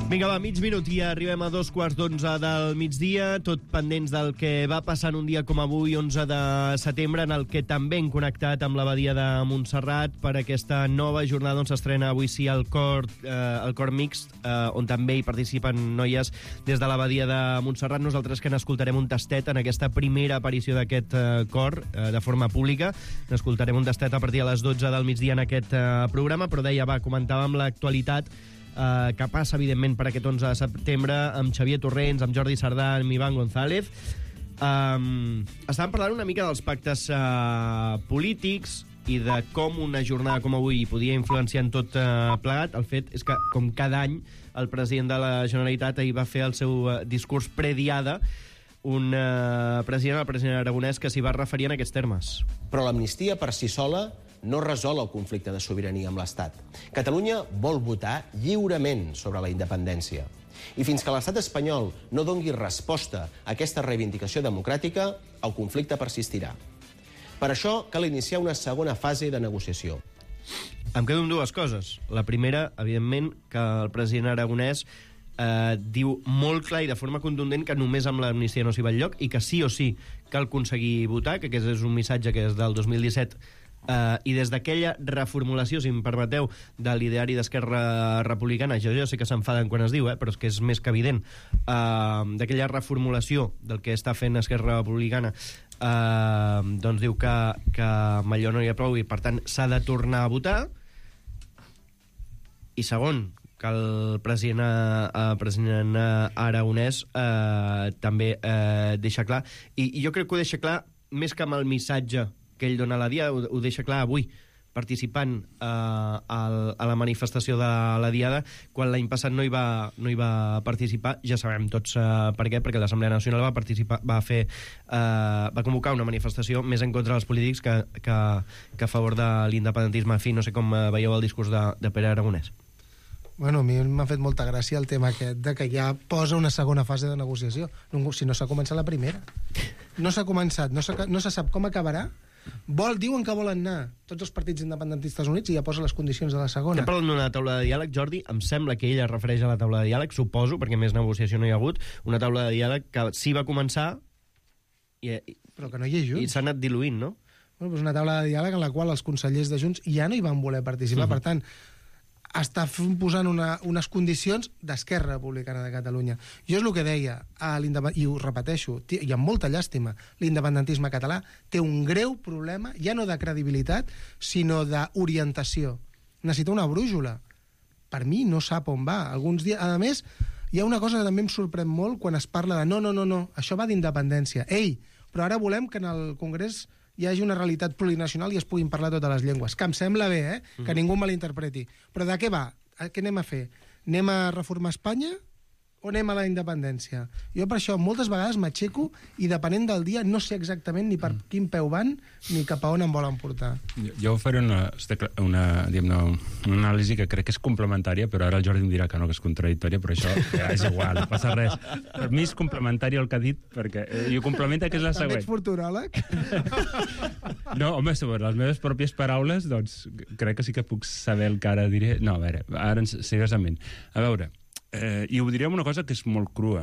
Speaker 1: Vinga, va, mig minut i arribem a 11:15 del migdia, tot pendents del que va passar en un dia com avui, 11 de setembre, en el que també hem connectat amb l'abadia de Montserrat per aquesta nova jornada on s'estrena avui sí el cor mixt, on també hi participen noies des de l'abadia de Montserrat. Nosaltres que n'escoltarem un tastet en aquesta primera aparició d'aquest cor de forma pública. N'escoltarem un tastet a partir de les 12 del migdia en aquest programa, però deia, comentàvem l'actualitat que passa, evidentment, per aquest 11 de setembre amb Xavier Torrents, amb Jordi Sardà, amb Iván González. Estàvem parlant una mica dels pactes polítics i de com una jornada com avui podia influenciar en tot plegat. El fet és que, com cada any, el president de la Generalitat ahir va fer el seu discurs prediada, el president Aragonès, que s'hi va referir en aquests termes.
Speaker 8: Però l'amnistia per si sola no resol el conflicte de sobirania amb l'Estat. Catalunya vol votar lliurement sobre la independència. I fins que l'estat espanyol no dongui resposta a aquesta reivindicació democràtica, el conflicte persistirà. Per això cal iniciar una segona fase de negociació.
Speaker 1: Em quedo amb dues coses. La primera, evidentment, que el president Aragonès diu molt clar i de forma contundent que només amb l'amnistia no s'hi va enlloc i que sí o sí cal aconseguir votar, que aquest és un missatge que és del 2017 i des d'aquella reformulació, si em permeteu, de l'ideari d'Esquerra Republicana, jo sé que s'enfaden quan es diu, però és que és més que evident, d'aquella reformulació del que està fent Esquerra Republicana, doncs diu que amb allò no hi ha prou i per tant s'ha de tornar a votar. I segon, que el president Aragonès també deixa clar, i jo crec que ho deixa clar més que amb el missatge que ell dona a la Diada, ho deixa clar avui, participant a la manifestació de la Diada, quan l'any passat no hi va participar. Ja sabem tots per què, perquè l'Assemblea Nacional va convocar una manifestació més en contra dels polítics que a favor de l'independentisme. En fi, no sé com veieu el discurs de Pere Aragonès.
Speaker 3: Bueno, a mi m'ha fet molta gràcia el tema aquest de que ja posa una segona fase de negociació. Si no s'ha començat la primera. No s'ha començat, no se sap com acabarà. Diuen que volen anar tots els partits independentistes units i ja posa les condicions de la segona.
Speaker 1: Estem parlant d'una taula de diàleg, Jordi. Em sembla que ella es refereix a la taula de diàleg, suposo, perquè més negociació no hi ha hagut. Una taula de diàleg que sí va començar
Speaker 3: però que no hi ha Junts.
Speaker 1: I s'ha anat diluint, no?
Speaker 3: Bueno, doncs una taula de diàleg en la qual els consellers de Junts ja no hi van voler participar. Per tant, està posant unes condicions d'Esquerra Republicana de Catalunya. Jo és el que deia, i ho repeteixo, hi ha molta llàstima. L'independentisme català té un greu problema, ja no de credibilitat, sinó d'orientació. Necessita una brújula. Per mi no sap on va. Alguns dies, a més, hi ha una cosa que també em sorprèn molt quan es parla de no, això va d'independència. Ei, però ara volem que en el Congrés hi hagi una realitat plurinacional i es puguin parlar totes les llengües. Que em sembla bé, que ningú malinterpreti. Però de què va? Què anem a fer? Anem a reformar Espanya o anem a la independència? Jo per això moltes vegades m'aixeco i depenent del dia no sé exactament ni per quin peu van ni cap a on em volen portar.
Speaker 2: Jo faré una anàlisi que crec que és complementària, però ara el Jordi em dirà que no, que és contradictòria, però això ja és igual, no passa res. Per mi és complementari el que ha dit, perquè i ho complementa, que és la següent.
Speaker 3: També ets futuròleg?
Speaker 2: No, home, sobre les meves pròpies paraules, doncs crec que sí que puc saber el que ara diré. No, a veure, ara seriosament. A veure, i ho diré amb una cosa que és molt crua.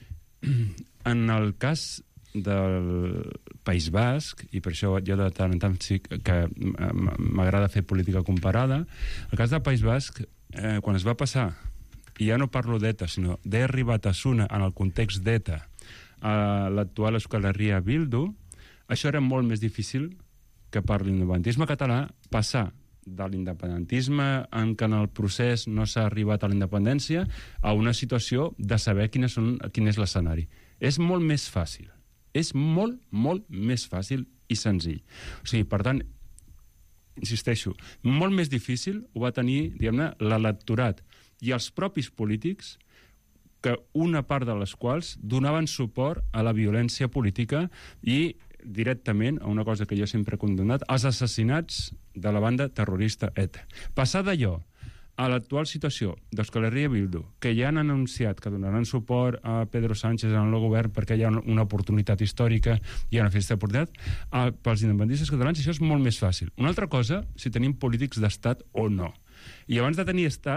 Speaker 2: En el cas del País Basc, i per això jo de tant en tant sí que m'agrada fer política comparada, el cas del País Basc, quan es va passar, i ja no parlo d'ETA, sinó d'Herri Batasuna en el context d'ETA, a l'actual Euskal Herria Bildu, això era molt més difícil que per l'independentisme català passar de l'independentisme en què en el procés no s'ha arribat a la independència a una situació de saber quin és l'escenari. És molt més fàcil. És molt, molt més fàcil i senzill. O sigui, per tant, insisteixo, molt més difícil ho va tenir, diguem-ne, l'electorat i els propis polítics, que una part de les quals donaven suport a la violència política i directament a una cosa que jo sempre he condemnat, els assassinats de la banda terrorista ETA. Passar d'allò a l'actual situació d'Euskal Herria Bildu, que ja han anunciat que donaran suport a Pedro Sánchez en el govern perquè hi ha una oportunitat històrica, hi ha una festa d'oportunitat, pels independentistes catalans això és molt més fàcil. Una altra cosa, si tenim polítics d'estat o no. I abans de tenir estat,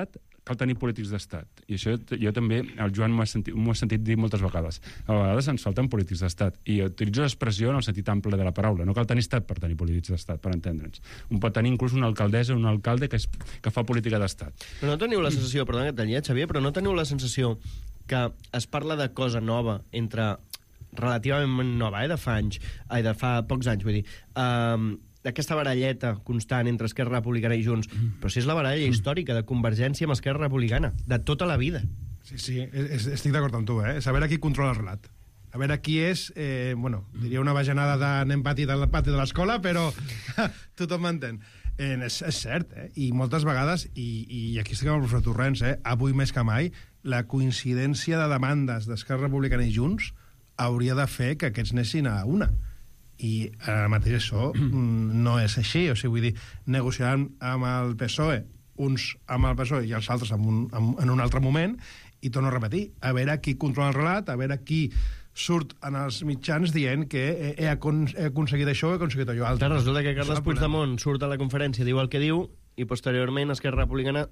Speaker 2: cal tenir polítics d'estat. I això jo també, el Joan m'ho ha sentit dir moltes vegades. A vegades ens falten polítics d'estat. I utilitzo l'expressió en el sentit ample de la paraula. No cal tenir estat per tenir polítics d'estat, per entendre'ns. Un pot tenir inclús una alcaldessa o un alcalde que fa política d'estat.
Speaker 1: Però no teniu la sensació, perdona que et talli, Xavier, però no teniu la sensació que es parla de cosa nova entre relativament nova, de fa pocs anys, vull dir, d'aquesta baralleta constant entre Esquerra Republicana i Junts, però si és la baralla històrica de Convergència amb Esquerra Republicana, de tota la vida.
Speaker 4: Sí, estic d'acord amb tu, saber qui controla el relat. A veure qui és, diria una bajanada d'anem pati de l'escola, però tothom m'entén. És cert, i moltes vegades, i aquí estic amb el professor Torrents, avui més que mai, la coincidència de demandes d'Esquerra Republicana i Junts hauria de fer que aquests anessin a una. I ara mateix això no és així, o sigui, vull dir, negociaran amb el PSOE, uns amb el PSOE i els altres en un altre moment, i torno a repetir, a veure qui controla el relat, a veure qui surt en els mitjans dient que he aconseguit això, he aconseguit allò altre.
Speaker 1: Resulta que Carles Puigdemont surt a la conferència, diu el que diu, i posteriorment Esquerra Republicana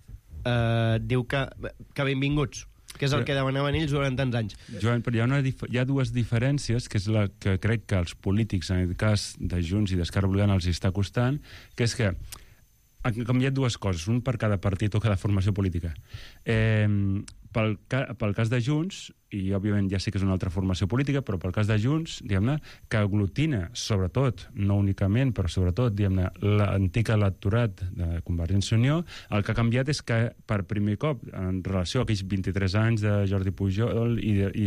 Speaker 1: diu que benvinguts, que és el que demanaven ells durant tants anys.
Speaker 2: Joan, però hi ha dues diferències, que és la que crec que als polítics, en el cas de Junts i d'Esquerra Republicana, els està costant, que és que han canviat dues coses, un per cada partit o cada formació política. Pel cas de Junts, i òbviament ja sé que és una altra formació política, però pel cas de Junts, diguem-ne, que aglutina, sobretot, no únicament, però sobretot, diguem-ne, l'antic electorat de Convergència i Unió, el que ha canviat és que, per primer cop, en relació a aquells 23 anys de Jordi Pujol i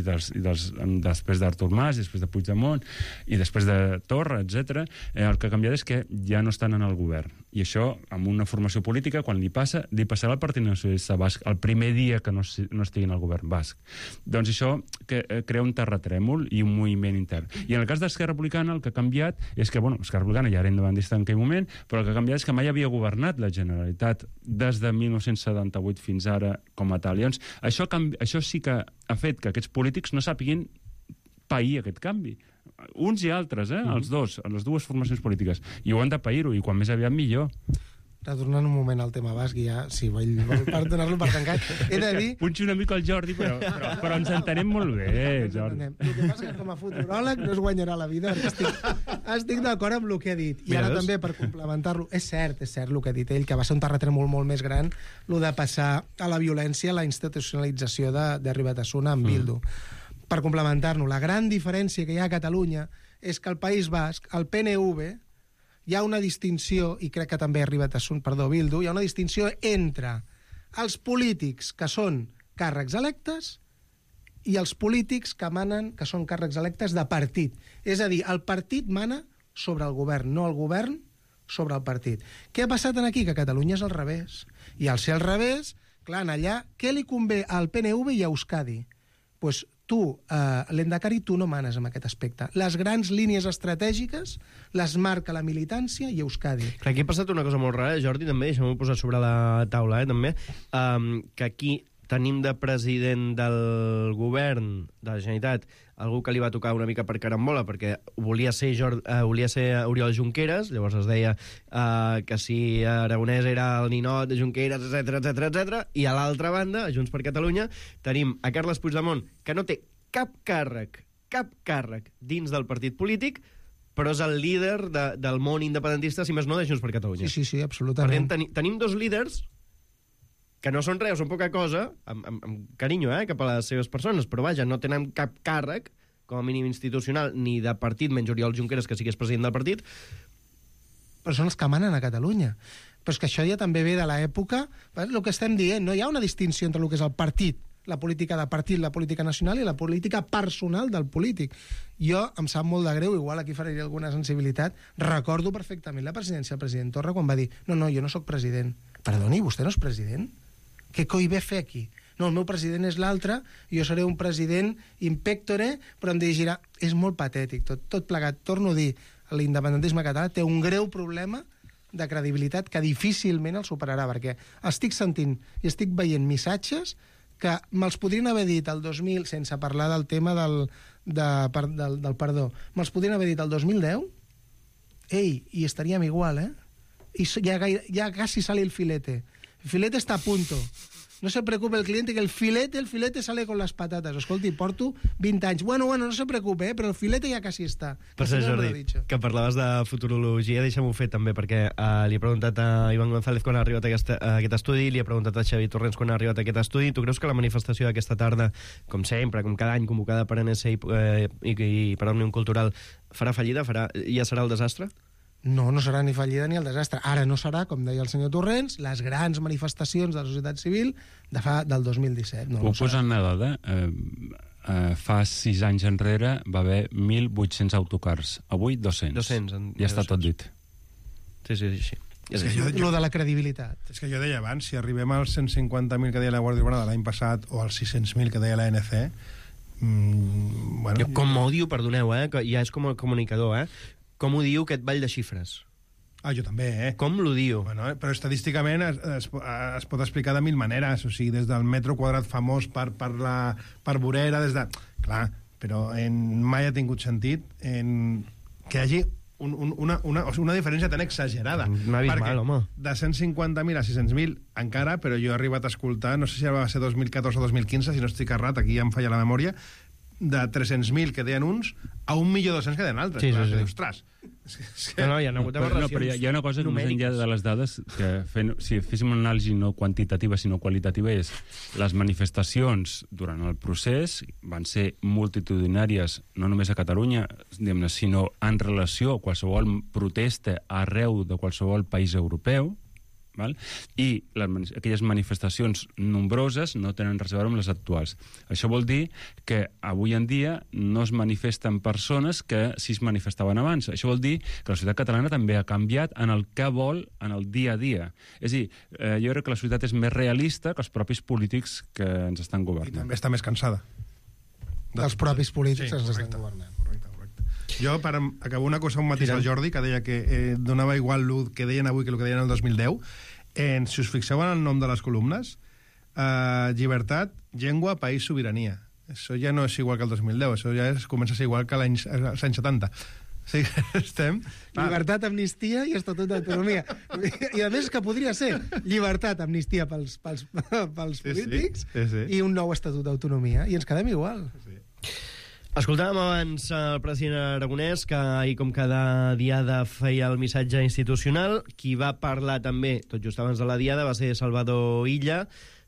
Speaker 2: després d'Artur Mas, després de Puigdemont, i després de Torra, etc., el que ha canviat és que ja no estan en el govern. I això, amb una formació política, quan li passarà al Partit Nacionalista Basc el primer dia que no estiguin al govern basc. Doncs això crea un terratrèmol i un moviment intern. I en el cas d'Esquerra Republicana el que ha canviat és que, Esquerra Republicana ja era independentista en aquell moment, però el que ha canviat és que mai havia governat la Generalitat des de 1978 fins ara com a tal. Llavors, això sí que ha fet que aquests polítics no sàpiguin pair aquest canvi. Uns i altres, els dos, les dues formacions polítiques. I ho han de pair-ho, i quan més aviat millor.
Speaker 3: Retornant un moment al tema basc, ja, si vol donar-lo per tancat, he de dir...
Speaker 2: Punxo una mica el Jordi, però ens entenem molt bé, Jordi.
Speaker 3: El que passa és que com a futuròleg no es guanyarà la vida, perquè estic d'acord amb el que ha dit. I ara també, per complementar-lo, és cert el que ha dit ell, que va ser un terratrèmol molt més gran, el de passar a la violència, a la institucionalització de Ribatasuna amb Bildu. Per complementar-nos, la gran diferència que hi ha a Catalunya és que al País Basc, el PNV, hi ha una distinció, i crec que també ha arribat a Bildu, hi ha una distinció entre els polítics que són càrrecs electes i els polítics que manen, que són càrrecs electes de partit. És a dir, el partit mana sobre el govern, no el govern sobre el partit. Què ha passat aquí? Que a Catalunya és al revés. I al ser al revés, clar, allà, què li convé al PNV i a Euskadi? Doncs tu, l'Endacari, tu no manes en aquest aspecte. Les grans línies estratègiques les marca la militància i Euskadi.
Speaker 1: Clar, aquí ha passat una cosa molt rara, Jordi, també, deixa'm-ho posar sobre la taula, també, que aquí tenim de president del govern de la Generalitat algú que li va tocar una mica per carambola perquè volia ser Oriol Junqueras, llavors es deia que si Aragonès era el ninot de Junqueras, etc. I a l'altra banda, a Junts per Catalunya, tenim a Carles Puigdemont, que no té cap càrrec dins del partit polític, però és el líder del món independentista, si més no, de Junts per Catalunya.
Speaker 3: Sí, absolutament.
Speaker 1: Per tant, tenim dos líders que no són res, són poca cosa, amb carinyo cap a les seves persones, però vaja, no tenen cap càrrec, com a mínim institucional, ni de partit, menys Oriol Junqueras, que sigués president del partit.
Speaker 3: Però són els que manen a Catalunya. Però és que això ja també ve de l'època, el que estem dient, no hi ha una distinció entre el que és el partit, la política de partit, la política nacional i la política personal del polític. Jo, em sap molt de greu, igual aquí faré alguna sensibilitat, recordo perfectament la presidència del president Torra quan va dir no, jo no sóc president. Perdoni, vostè no és president? Què coi ve a fer aquí? No, el meu president és l'altre, jo seré un president in pectore, però em dirigirà... És molt patètic, tot plegat. Torno a dir, l'independentisme català té un greu problema de credibilitat que difícilment el superarà, perquè estic sentint i estic veient missatges que me'ls podrien haver dit el 2000, sense parlar del tema del perdó, me'ls podrien haver dit el 2010, i estaríem igual, I ya casi sale el filete. El filete está a punto. no se preocupe el cliente, que el filete sale con las patatas. Escolti, porto 20 anys. Bueno, no se preocupe, però el filete ja quasi està.
Speaker 1: Per cert, Jordi, que parlaves de futurologia, deixa'm-ho fer també, perquè li he preguntat a Iván González quan ha arribat a aquest estudi, li he preguntat a Xavi Torrents quan ha arribat a aquest estudi. Tu creus que la manifestació d'aquesta tarda, com sempre, com cada any, convocada per NSI i per Òmnium Cultural, farà fallida? Ja serà el desastre?
Speaker 3: No serà ni fallida ni el desastre. Ara no serà, com deia el senyor Torrents, les grans manifestacions de la societat civil del 2017.
Speaker 2: Ho posa en la dada. Fa 6 anys enrere va haver 1.800 autocars. Avui 200. Ja està tot dit.
Speaker 1: Sí.
Speaker 3: Lo de la credibilitat.
Speaker 4: És que jo deia abans, si arribem als 150.000 que deia la Guàrdia Urbana de l'any passat o als 600.000 que deia l'ANC...
Speaker 1: Jo com odio, perdoneu, que ja és com el comunicador, com ho diu aquest ball de xifres?
Speaker 4: Jo també,
Speaker 1: Com l'odio?
Speaker 4: Bueno, però estadísticament es pot explicar de 1000 maneres, o sigui, des del metro quadrat famós per vorera, des de... Clar, però mai ha tingut sentit que hi hagi una diferència tan exagerada.
Speaker 1: Perquè home.
Speaker 4: De 150.000 a 600.000 encara, però jo he arribat a escoltar, no sé si va ser 2014 o 2015, si no estic errat, aquí ja em falla la memòria, de 300.000 que deien uns a 1.200.000 que deien altres.
Speaker 1: Sí.
Speaker 4: Ostres.
Speaker 1: No, hi ha hagut aberracions.
Speaker 2: Però hi ha una cosa que més enllà de les dades, que si féssim una anàlisi no quantitativa sinó qualitativa, és les manifestacions durant el procés van ser multitudinàries, no només a Catalunya, sinó en relació a qualsevol protesta arreu de qualsevol país europeu, val? I aquelles manifestacions nombroses no tenen res a veure amb les actuals. Això vol dir que avui en dia no es manifesten persones que sí es manifestaven abans. Això vol dir que la societat catalana també ha canviat en el que vol en el dia a dia. És a dir, jo crec que la societat és més realista que els propis polítics que ens estan governant.
Speaker 4: I també està més cansada.
Speaker 3: Dels propis polítics que ens estan governant.
Speaker 4: Jo, per acabar una cosa, un matís al Jordi, que deia que donava igual el que deien avui que el que deien el 2010. Si us fixeu en el nom de les columnes, llibertat, llengua, país, sobirania. Això ja no és igual que el 2010, això ja comença a ser igual que als anys 70. Sí, estem...
Speaker 3: Llibertat, amnistia i estatut d'autonomia. I a més que podria ser llibertat, amnistia pels polítics i un nou estatut d'autonomia. I ens quedem igual.
Speaker 4: Sí.
Speaker 1: Escoltàvem abans el president Aragonès, que ahir, com cada diada, feia el missatge institucional. Qui va parlar també, tot just abans de la diada, va ser Salvador Illa,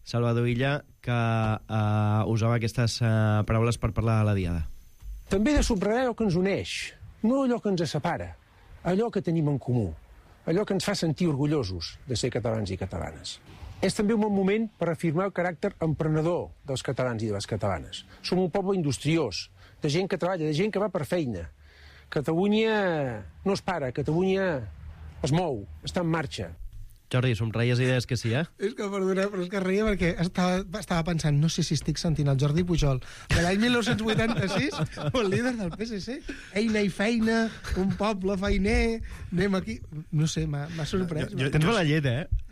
Speaker 1: que usava aquestes paraules per parlar de la diada.
Speaker 9: També he de subratllar allò que ens uneix, no allò que ens separa, allò que tenim en comú, allò que ens fa sentir orgullosos de ser catalans i catalanes. És també un bon moment per afirmar el caràcter emprenedor dels catalans i de les catalanes. Som un poble industriós, de gent que treballa, de gent que va per feina. Catalunya no es para, Catalunya es mou, està en marxa.
Speaker 1: Jordi, somreies idees que sí,
Speaker 3: És que, perdona, però és que reia perquè estava pensant, no sé si estic sentint el Jordi Pujol de l'any 1986 o el líder del PSC. Eina i feina, un poble feiner, anem aquí... No sé, m'ha sorprès.
Speaker 1: Tens mala llet,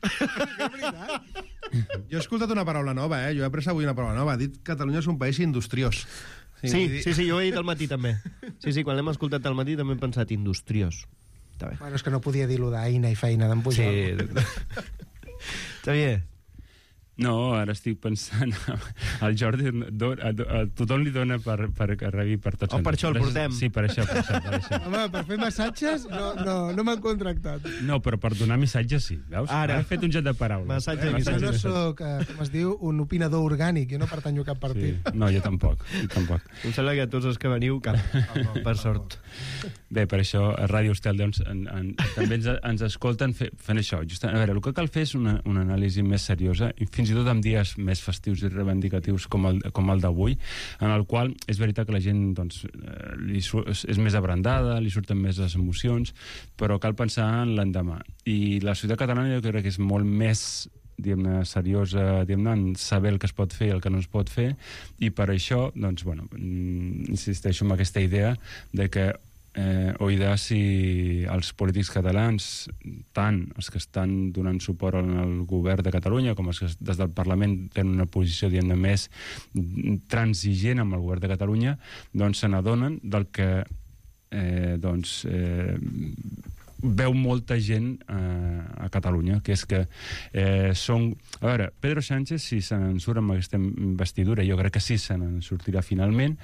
Speaker 4: Jo he escoltat una paraula nova, Jo he après avui una paraula nova. Ha dit que Catalunya és un país industriós.
Speaker 1: Sí, jo ho he dit al matí també. Sí, quan l'hem escoltat al matí també he pensat industriós.
Speaker 3: Bueno, és que no podia dir-lo d'eina i feina d'en Pujol.
Speaker 1: Sí. Xavier.
Speaker 2: No, ara estic pensant... El Jordi, tothom li dona per rebi per tots.
Speaker 1: Per això el portem.
Speaker 2: Sí, per això.
Speaker 3: Home, per fer massatges no m'han contractat.
Speaker 2: No, però per donar missatges sí, veus?
Speaker 1: Ara
Speaker 2: he fet un joc de paraules.
Speaker 1: Massatge i
Speaker 3: missatge. Jo no soc, com es diu, un opinador orgànic, jo no pertanyo a cap partit.
Speaker 2: Sí. No, jo tampoc.
Speaker 1: Em sembla que tots els que veniu cap, per sort.
Speaker 2: Bé, per això a Ràdio Estel doncs, també ens escolten fent això. A veure, el que cal fer és una anàlisi més seriosa i fins i tot en dies més festius i reivindicatius com el d'avui, en el qual és veritat que la gent doncs, és més abrandada, li surten més les emocions, però cal pensar en l'endemà. I la societat catalana jo crec que és molt més seriosa, en saber el que es pot fer i el que no es pot fer, i per això, doncs, insisteixo en aquesta idea de que oïdar si els polítics catalans, tant els que estan donant suport al govern de Catalunya com els que des del Parlament tenen una posició més transigent amb el govern de Catalunya, doncs se n'adonen del que veu molta gent a Catalunya, que és que són... A veure, Pedro Sánchez, si se n'en surt amb aquesta investidura, jo crec que sí se n'en sortirà finalment,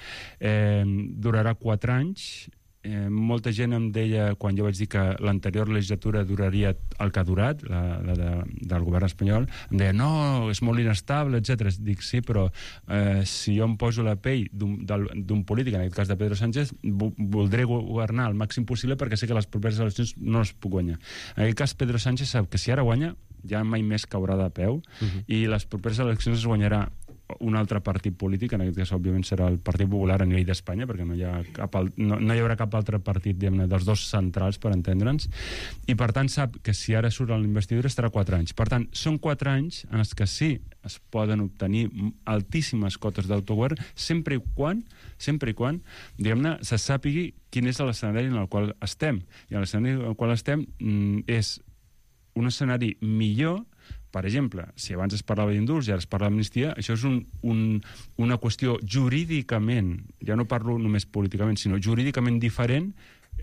Speaker 2: durarà 4 anys. Molta gent em deia, quan jo vaig dir que l'anterior legislatura duraria el que ha durat, la del govern espanyol, em deia, no, és molt inestable, etc. Dic, sí, però si jo em poso la pell d'un polític, en aquest cas de Pedro Sánchez, voldré governar el màxim possible perquè sé que les properes eleccions no les puc guanyar. En aquest cas, Pedro Sánchez sap que si ara guanya, ja mai més caurà de peu, i les properes eleccions es guanyarà un altre partit polític, en aquest cas òbviament serà el Partit Popular a nivell d'Espanya, perquè no hi haurà cap altre partit, diguem-ne, dels dos centrals, per entendre'ns, i per tant sap que si ara surt a la investidura estarà 4 anys. Per tant, són 4 anys en els que sí es poden obtenir altíssimes cotes d'autogovern, sempre i quan, diguem-ne, se sàpigui quin és l'escenari en el qual estem. I l'escenari en el qual estem és un escenari millor. Per exemple, si abans es parlava d'indults i ara es parla d'amnistia, això és una qüestió jurídicament, ja no parlo només políticament, sinó jurídicament diferent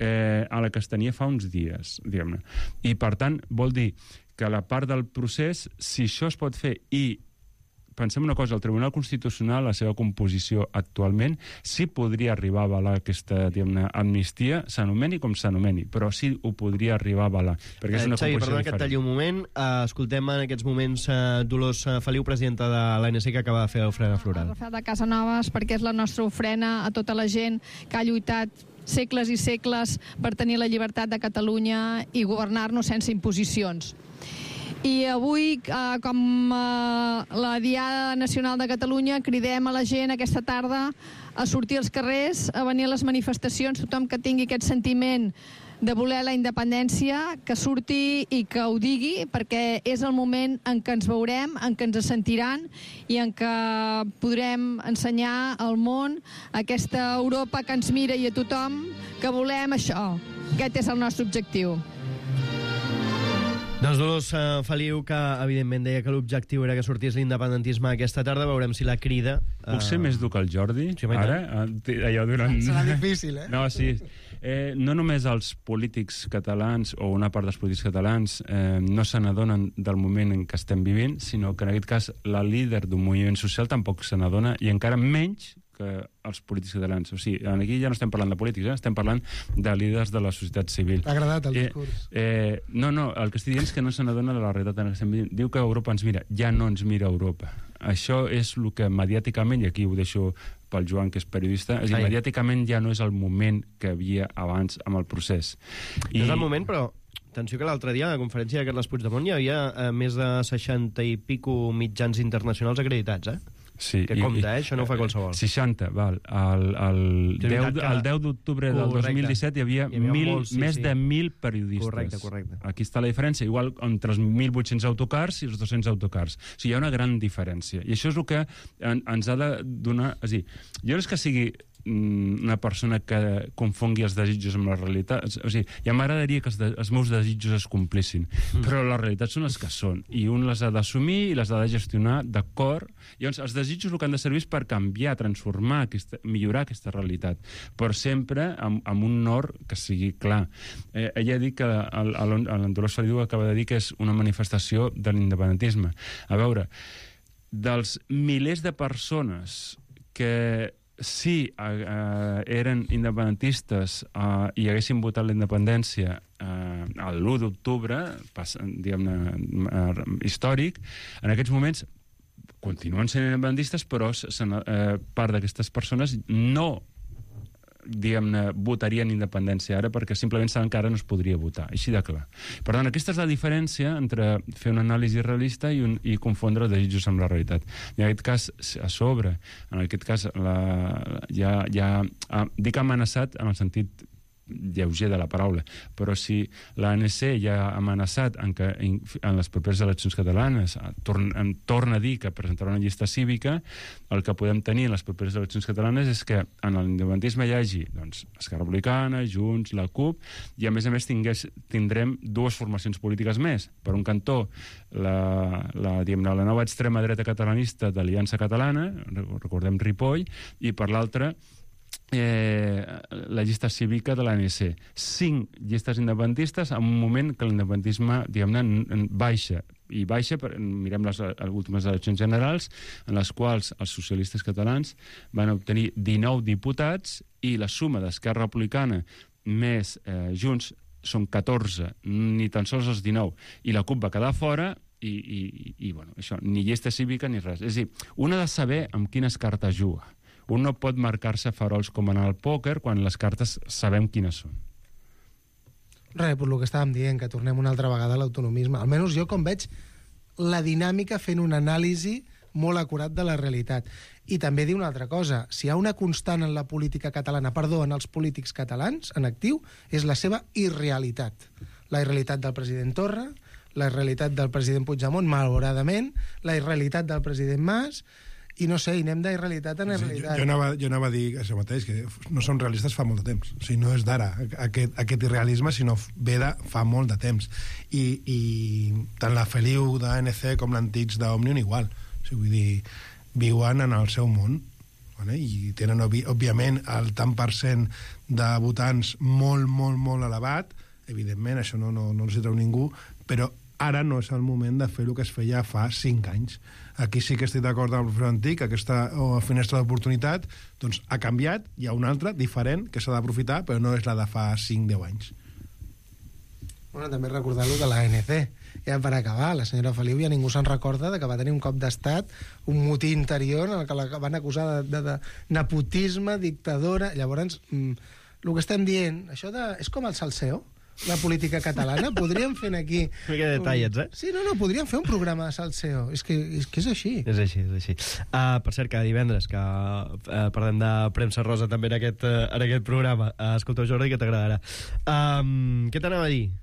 Speaker 2: a la que es tenia fa uns dies, diguem-ne. I, per tant, vol dir que la part del procés, si això es pot fer i pensem una cosa, el Tribunal Constitucional, la seva composició actualment, sí podria arribar a avalar aquesta, diguem-ne, amnistia, s'anomeni com s'anomeni, però sí ho podria arribar a avalar, perquè és una
Speaker 1: Xavi,
Speaker 2: composició
Speaker 1: perdona
Speaker 2: diferent.
Speaker 1: que et talli un moment. Escoltem en aquests moments Dolors Feliu, presidenta de l'ANC, que acaba de fer l'ofrena floral.
Speaker 10: Rafael de Casanovas, perquè és la nostra ofrena a tota la gent que ha lluitat segles i segles per tenir la llibertat de Catalunya i governar-nos sense imposicions. I avui, com la Diada Nacional de Catalunya, cridem a la gent aquesta tarda a sortir als carrers, a venir a les manifestacions, tothom que tingui aquest sentiment de voler la independència, que surti i que ho digui, perquè és el moment en què ens veurem, en què ens sentiran i en què podrem ensenyar al món aquesta Europa que ens mira i a tothom que volem això. Aquest és el nostre objectiu.
Speaker 1: Doncs Dolors Feliu, que evidentment deia que l'objectiu era que sortís l'independentisme aquesta tarda. Veurem si la crida...
Speaker 2: Puc ser més dur que el Jordi?
Speaker 1: Sí,
Speaker 2: ara? Allò durant...
Speaker 3: Serà difícil,
Speaker 2: No, sí. No només els polítics catalans o una part dels polítics catalans no se n'adonen del moment en què estem vivint, sinó que en aquest cas la líder d'un moviment social tampoc se n'adona, i encara menys que els polítics catalans. O sigui, aquí ja no estem parlant de polítics, estem parlant de líders de la societat civil.
Speaker 3: T'ha agradat el discurs?
Speaker 2: No, el que estic dient és que no se n'adona de la realitat en què estem vivint. Diu que Europa ens mira. Ja no ens mira Europa. Això és el que mediàticament, i aquí ho deixo pel Joan, que és periodista, és dir, mediàticament ja no és el moment que havia abans amb el procés.
Speaker 1: No és el moment, però atenció que l'altre dia a la conferència de Carles Puigdemont hi havia més de 60 i pico mitjans internacionals acreditats,
Speaker 2: Sí,
Speaker 1: que compta, això no ho fa qualsevol.
Speaker 2: 60, val. El 10 d'octubre del 2017 hi havia més de 1.000 periodistes.
Speaker 1: Correcte.
Speaker 2: Aquí està la diferència, igual entre els 1.800 autocars i els 200 autocars. O sigui, hi ha una gran diferència. I això és el que ens ha de donar... És a dir, jo no és que sigui una persona que confongui els desitjos amb la realitat. O sigui, ja m'agradaria que els meus desitjos es complissin, però la realitat són els que són, i un les ha d'assumir i les ha de gestionar d'acord. Llavors, els desitjos el que han de servir és per canviar, transformar, millorar aquesta realitat, però sempre amb un nord que sigui clar. Ella ha dit que l'Andolós Feliu acaba de dir que és una manifestació de l'independentisme. A veure, dels milers de persones que si eren independentistes i haguessin votat la independència l'1 d'octubre, diguem-ne, històric, en aquests moments continuen sent independentistes, però part d'aquestes persones no, diguem-ne, votarien independència ara perquè simplement saben que ara no es podria votar, així de clar. Per tant, aquesta és la diferència entre fer una anàlisi realista i confondre els desitjos amb la realitat. I en aquest cas, a sobre, en aquest cas, dic amenaçat en el sentit lleuger de la paraula, però si l'ANC ja ha amenaçat en les properes eleccions catalanes torna a dir que presentarà una llista cívica, el que podem tenir en les properes eleccions catalanes és que en l'independentisme hi hagi Esquerra Republicana, Junts, la CUP, i a més tindrem dues formacions polítiques més. Per un cantó, la nova extrema dreta catalanista d'Aliança Catalana, recordem Ripoll, i per l'altre la llista cívica de l'ANC. 5 llistes independentistes en un moment que l'independentisme, diguem-ne, baixa. I baixa, mirem les últimes eleccions generals, en les quals els socialistes catalans van obtenir 19 diputats i la suma d'Esquerra Republicana més Junts són 14, ni tan sols els 19. I la CUP va quedar fora i bueno, això, ni llista cívica ni res. És a dir, un ha de saber amb quines cartes juga. Un no pot marcar-se farols com en el pòquer quan les cartes sabem quines són.
Speaker 3: Res, per el que estàvem dient, que tornem una altra vegada a l'autonomisme. Almenys jo, com veig, la dinàmica fent una anàlisi molt acurat de la realitat. I també dir una altra cosa, si hi ha una constant en la política catalana, en els polítics catalans en actiu, és la seva irrealitat. La irrealitat del president Torra, la irrealitat del president Puigdemont, malauradament, la irrealitat del president Mas, i no sé, i anem d'irrealitat en irrealitat.
Speaker 4: Jo anava a dir això mateix, que no són realistes fa molt de temps. O sigui, no és d'ara, aquest irrealisme, sinó ve de fa molt de temps. I tant la Feliu d'ANC com l'Antics d'Òmnium igual. O sigui, vull dir, viuen en el seu món, vale? I tenen, òbviament, el tant per cent de votants molt, molt, molt elevat. Evidentment, això no els hi treu ningú, però ara no és el moment de fer el que es feia fa 5 anys. Aquí sí que estic d'acord amb el professor Antic, aquesta finestra d'oportunitat doncs, ha canviat, hi ha una altra, diferent, que s'ha d'aprofitar, però no és la de fa 5-10 anys.
Speaker 3: Bueno, també recordar-lo de l'ANC. Ja per acabar, la senyora Feliu ja ningú se'n recorda de que va tenir un cop d'estat, un motí interior en el que la van acusar de nepotisme, dictadora. Llavors, el que estem dient, això és com el salseo, la política catalana. Podríem fer aquí...
Speaker 1: Una mica de detallets,
Speaker 3: Sí, no, podríem fer un programa de salseo. És que és així.
Speaker 1: És així. Per cert, cada divendres que parlem de premsa rosa també en aquest programa. Escolteu, Jordi, que t'agradarà. Què t'anava a dir?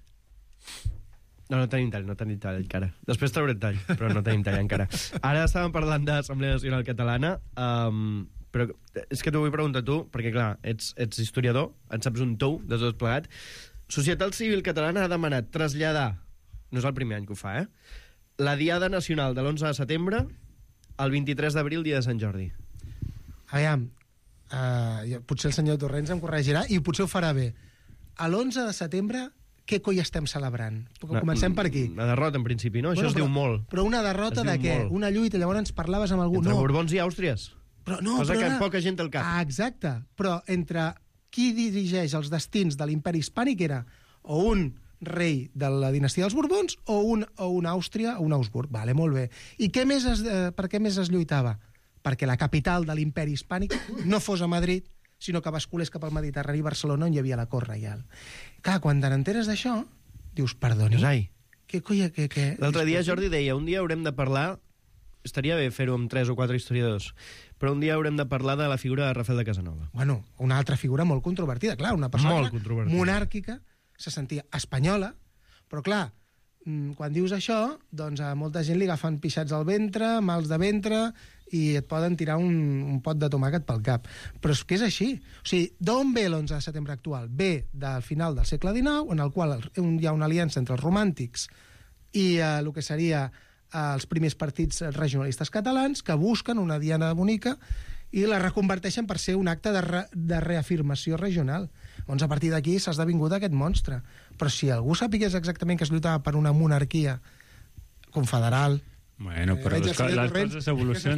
Speaker 1: No tenim tall encara. Després traurem tall, però no tenim tall encara. Ara estàvem parlant d'Assemblea Nacional Catalana, però és que t'ho vull preguntar tu, perquè clar, ets historiador, en saps un tou de tot plegat. Societat Civil Catalana ha demanat traslladar, no és el primer any que ho fa, la Diada Nacional de l'11 de setembre al 23 d'abril, dia de Sant Jordi.
Speaker 3: Aviam, potser el senyor Torrents em corregirà i potser ho farà bé. A l'11 de setembre, què coi estem celebrant? Comencem per aquí.
Speaker 1: Una derrota, en principi, no? Això es diu molt.
Speaker 3: Però una derrota de què? Una lluita, llavors ens parlaves amb algú.
Speaker 1: Entre Borbons i Àustries. Cosa que poca gent té al cap.
Speaker 3: Exacte, però entre qui dirigeix els destins de l'imperi hispànic era o un rei de la dinastia dels Borbons o una Àustria o un Augsburg. Vale, molt bé. I per què més es lluitava? Perquè la capital de l'imperi hispànic no fos a Madrid, sinó que basculés cap al Mediterrani i Barcelona, on hi havia la cort reial. Clar, quan te n'enteres d'això, dius, perdoni, què?
Speaker 1: L'altre dia Jordi deia, un dia haurem de parlar, estaria bé fer-ho amb 3 o 4 historiadors, però un dia haurem de parlar de la figura de Rafael de Casanova.
Speaker 3: Bueno, una altra figura molt controvertida, clar, una persona monàrquica, se sentia espanyola, però clar, quan dius això, doncs a molta gent li agafen pixats al ventre, mals de ventre, i et poden tirar un pot de tomàquet pel cap. Però és que és així. O sigui, d'on ve l'11 de setembre actual? Ve del final del segle XIX, en el qual hi ha una aliança entre els romàntics i el que seria els primers partits regionalistes catalans, que busquen una diana bonica i la reconverteixen per ser un acte de reafirmació regional. Doncs a partir d'aquí s'ha esdevingut aquest monstre. Però si algú sapigués exactament que es lluitava per una monarquia confederal...
Speaker 2: Bueno, però les coses evolucionen...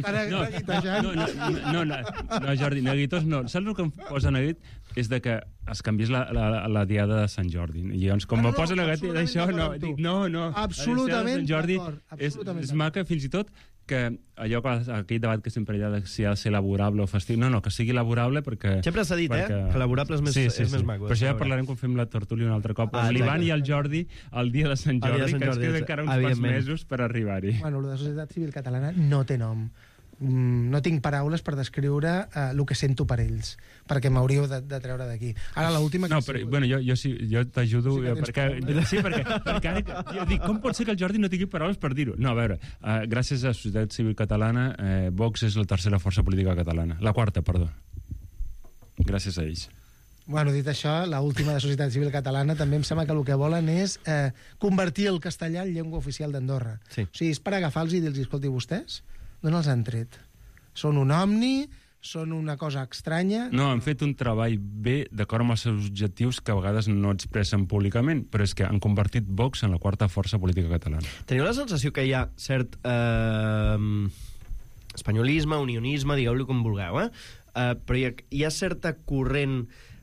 Speaker 2: No, Jordi, neguitós no. Saps el que em posa neguit? És de que es canviés la diada de Sant Jordi. I llavors, com me posa negatiu d'això, no.
Speaker 3: Absolutament d'acord.
Speaker 2: És maca, fins i tot, que allò, aquell debat que sempre hi ha de si ha de ser laborable o festiu, no, que sigui laborable perquè...
Speaker 1: Sempre s'ha dit, que laborable és més maco.
Speaker 2: Però això ja parlarem quan fem la tertúlia un altre cop. Amb l'Ivan i el Jordi, el dia de Sant Jordi, que ens queda encara uns quants mesos per arribar-hi.
Speaker 3: Bueno, la Societat Civil Catalana no té nom. No tinc paraules per descriure el que sento per ells, perquè m'hauríeu de treure d'aquí. Ara l'última...
Speaker 2: No, però bueno, jo t'ajudo, perquè ara jo dic, com pot ser que el Jordi no tingui paraules per dir-ho? No, a veure, gràcies a la Societat Civil Catalana, Vox és la tercera força política catalana. La quarta, perdó. Gràcies a ells.
Speaker 3: Bueno, dit això, l'última de Societat Civil Catalana també em sembla que el que volen és convertir el castellà en llengua oficial d'Andorra.
Speaker 1: Sí.
Speaker 3: O sigui, és per agafar-los i dir-los, escolti, vostès d'on els han tret? Són un omni, són una cosa estranya.
Speaker 2: No, han fet un treball bé d'acord amb els seus objectius que a vegades no expressen públicament, però és que han convertit Vox en la quarta força política catalana.
Speaker 1: Teniu la sensació que hi ha cert espanyolisme, unionisme, digueu-li com vulgueu, però hi ha certa corrent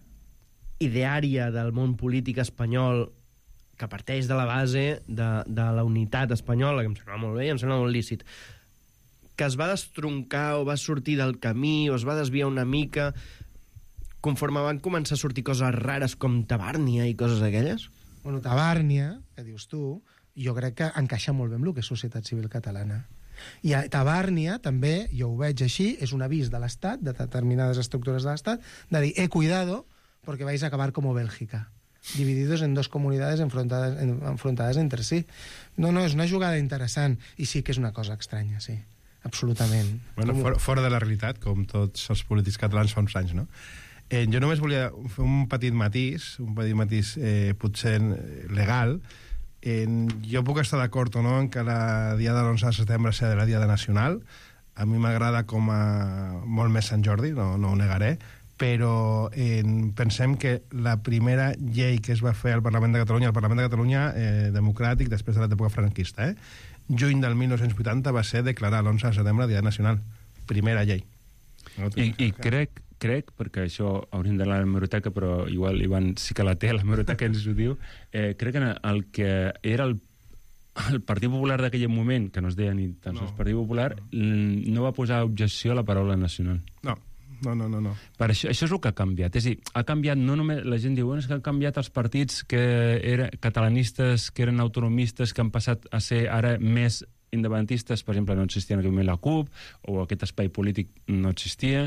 Speaker 1: ideària del món polític espanyol que parteix de la base de la unitat espanyola, que em sembla molt bé i em sembla molt lícit, que es va destroncar o va sortir del camí o es va desviar una mica conforme van començar a sortir coses rares com Tabàrnia i coses d'aquelles?
Speaker 3: Bueno, Tabàrnia, que dius tu, jo crec que encaixa molt bé amb el que és societat civil catalana. I a Tabàrnia, també, jo ho veig així, és un avís de l'Estat, de determinades estructures de l'Estat, de dir, cuidado, porque vais a acabar como Bélgica, divididos en dos comunidades enfrontadas entre sí. No, és una jugada interessant, i sí que és una cosa estranya, sí. Absolutament.
Speaker 4: Bueno, fora de la realitat, com tots els polítics catalans fa uns anys, no? Jo només volia fer un petit matís potser legal. Jo puc estar d'acord o no en que la dia de l'11 de setembre sigui la Diada Nacional. A mi m'agrada com a molt més Sant Jordi, no ho negaré, però pensem que la primera llei que es va fer al Parlament de Catalunya, democràtic, després de l'època franquista, juny del 1980 va ser declarar l'11 de setembre Dia Nacional. Primera llei.
Speaker 2: I crec, perquè això hauríem d'anar a la hemeroteca, però igual Ivan sí que la té, la hemeroteca ens ho diu, crec que el que era el Partit Popular d'aquell moment, que no es deia ni tan sols Partit Popular, no va posar objecció a la paraula nacional.
Speaker 4: No.
Speaker 2: Per això és el que ha canviat. És a dir, ha canviat no només... La gent diu, és que han canviat els partits que eren catalanistes, que eren autonomistes, que han passat a ser ara més independentistes. Per exemple, no existia en aquell moment la CUP, o aquest espai polític no existia.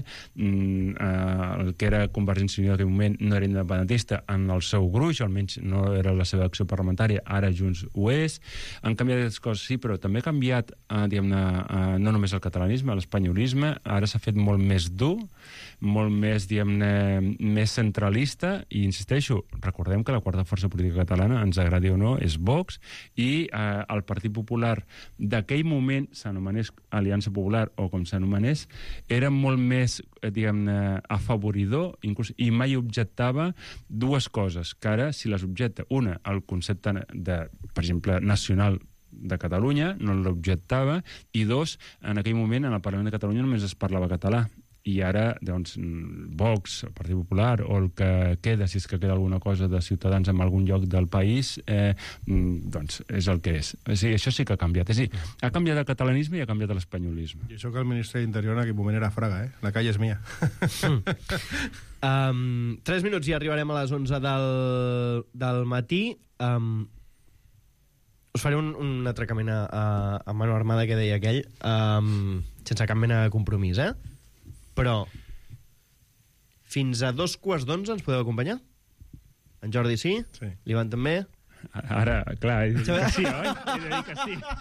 Speaker 2: El que era Convergència i Unió en aquell moment no era independentista en el seu gruix, almenys no era la seva acció parlamentària, ara Junts ho és. Han canviat aquestes coses, sí, però també ha canviat, diguem-ne, no només el catalanisme, l'espanyolisme, ara s'ha fet molt més dur, molt més, diguem-ne, més centralista, i insisteixo, recordem que la quarta força política catalana, ens agradi o no, és Vox, i el Partit Popular d'aquell moment, s'anomenés Aliança Popular o com s'anomenés, era molt més, diguem-ne, afavoridor, inclús, i mai objectava dues coses, que ara, si les objecta, una, el concepte de, per exemple, nacional de Catalunya, no l'objectava, i dos, en aquell moment, en el Parlament de Catalunya només es parlava català. I ara, doncs, Vox, el Partit Popular, o el que queda, si és que queda alguna cosa de Ciutadans en algun lloc del país, doncs és el que és. O sigui, això sí que ha canviat. És a dir, ha canviat el catalanisme i ha canviat l'espanyolisme.
Speaker 4: I això que el ministre d'Interior en aquell moment era Fraga, La calle és mia.
Speaker 1: 3 minuts i arribarem a les 11 del matí. Us faré un atracament a mano armada que deia aquell, sense cap mena de compromís, Però fins a 2:15 ens podeu acompanyar? En Jordi sí?
Speaker 4: Sí.
Speaker 1: L'Ivan també?
Speaker 2: Ara, clar, he de dir que sí, oi? He de dir que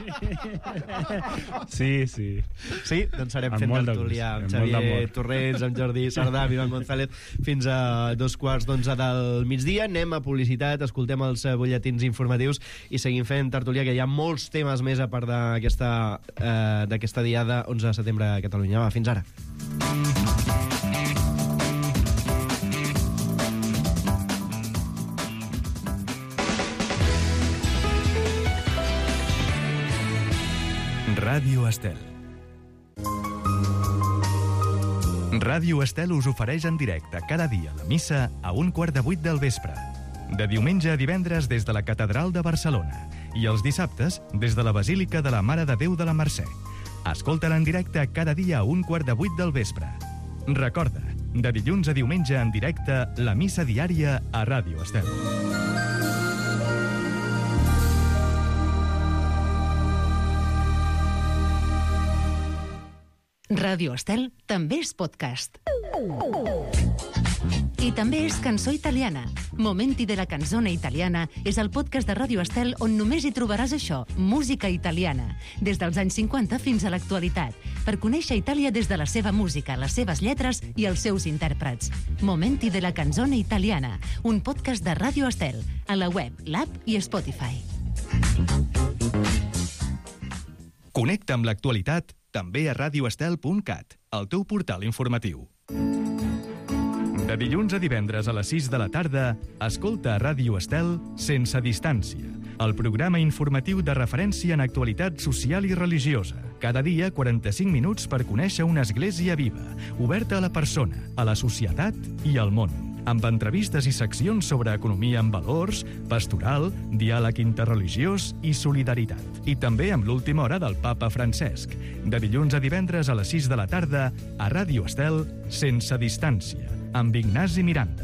Speaker 2: sí. Sí.
Speaker 1: Sí? Doncs serem fent tertúlia amb Xavier Torrents, amb Jordi Sardà, amb Ivan González, fins a 2:15 del migdia. Anem a publicitat, escoltem els butlletins informatius i seguim fent tertúlia, que hi ha molts temes més a part d'aquesta diada 11 de setembre a Catalunya. Va, fins ara.
Speaker 6: Ràdio Estel. Ràdio Estel us ofereix en directe cada dia la missa a 7:15 del vespre. De diumenge a divendres des de la Catedral de Barcelona i els dissabtes des de la Basílica de la Mare de Déu de la Mercè. Escolta-la en directe cada dia a 7:15 del vespre. Recorda, de dilluns a diumenge en directe, la missa diària a Ràdio Estel.
Speaker 7: Ràdio Estel també és podcast. I també és cançó italiana. Momenti de la canzone italiana és el podcast de Ràdio Estel on només hi trobaràs això, música italiana, des dels anys 50 fins a l'actualitat, per conèixer Itàlia des de la seva música, les seves lletres i els seus intèrprets. Momenti de la canzone italiana, un podcast de Ràdio Estel, a la web, l'app i Spotify.
Speaker 6: Connecta amb l'actualitat també a radioestel.cat, el teu portal informatiu. De dilluns a divendres a les 6 de la tarda, escolta a Ràdio Estel Sense Distància, el programa informatiu de referència en actualitat social i religiosa. Cada dia, 45 minuts per conèixer una església viva, oberta a la persona, a la societat i al món. Amb entrevistes i seccions sobre economia amb valors, pastoral, diàleg interreligiós i solidaritat. I també amb l'última hora del papa Francesc. De dilluns a divendres a les 6 de la tarda, a Ràdio Estel Sense Distància, amb Ignasi Miranda.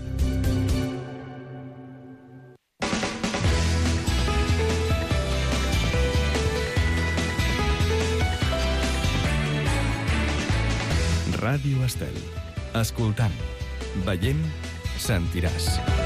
Speaker 6: Ràdio Estel. Escoltant, veient, sentiràs.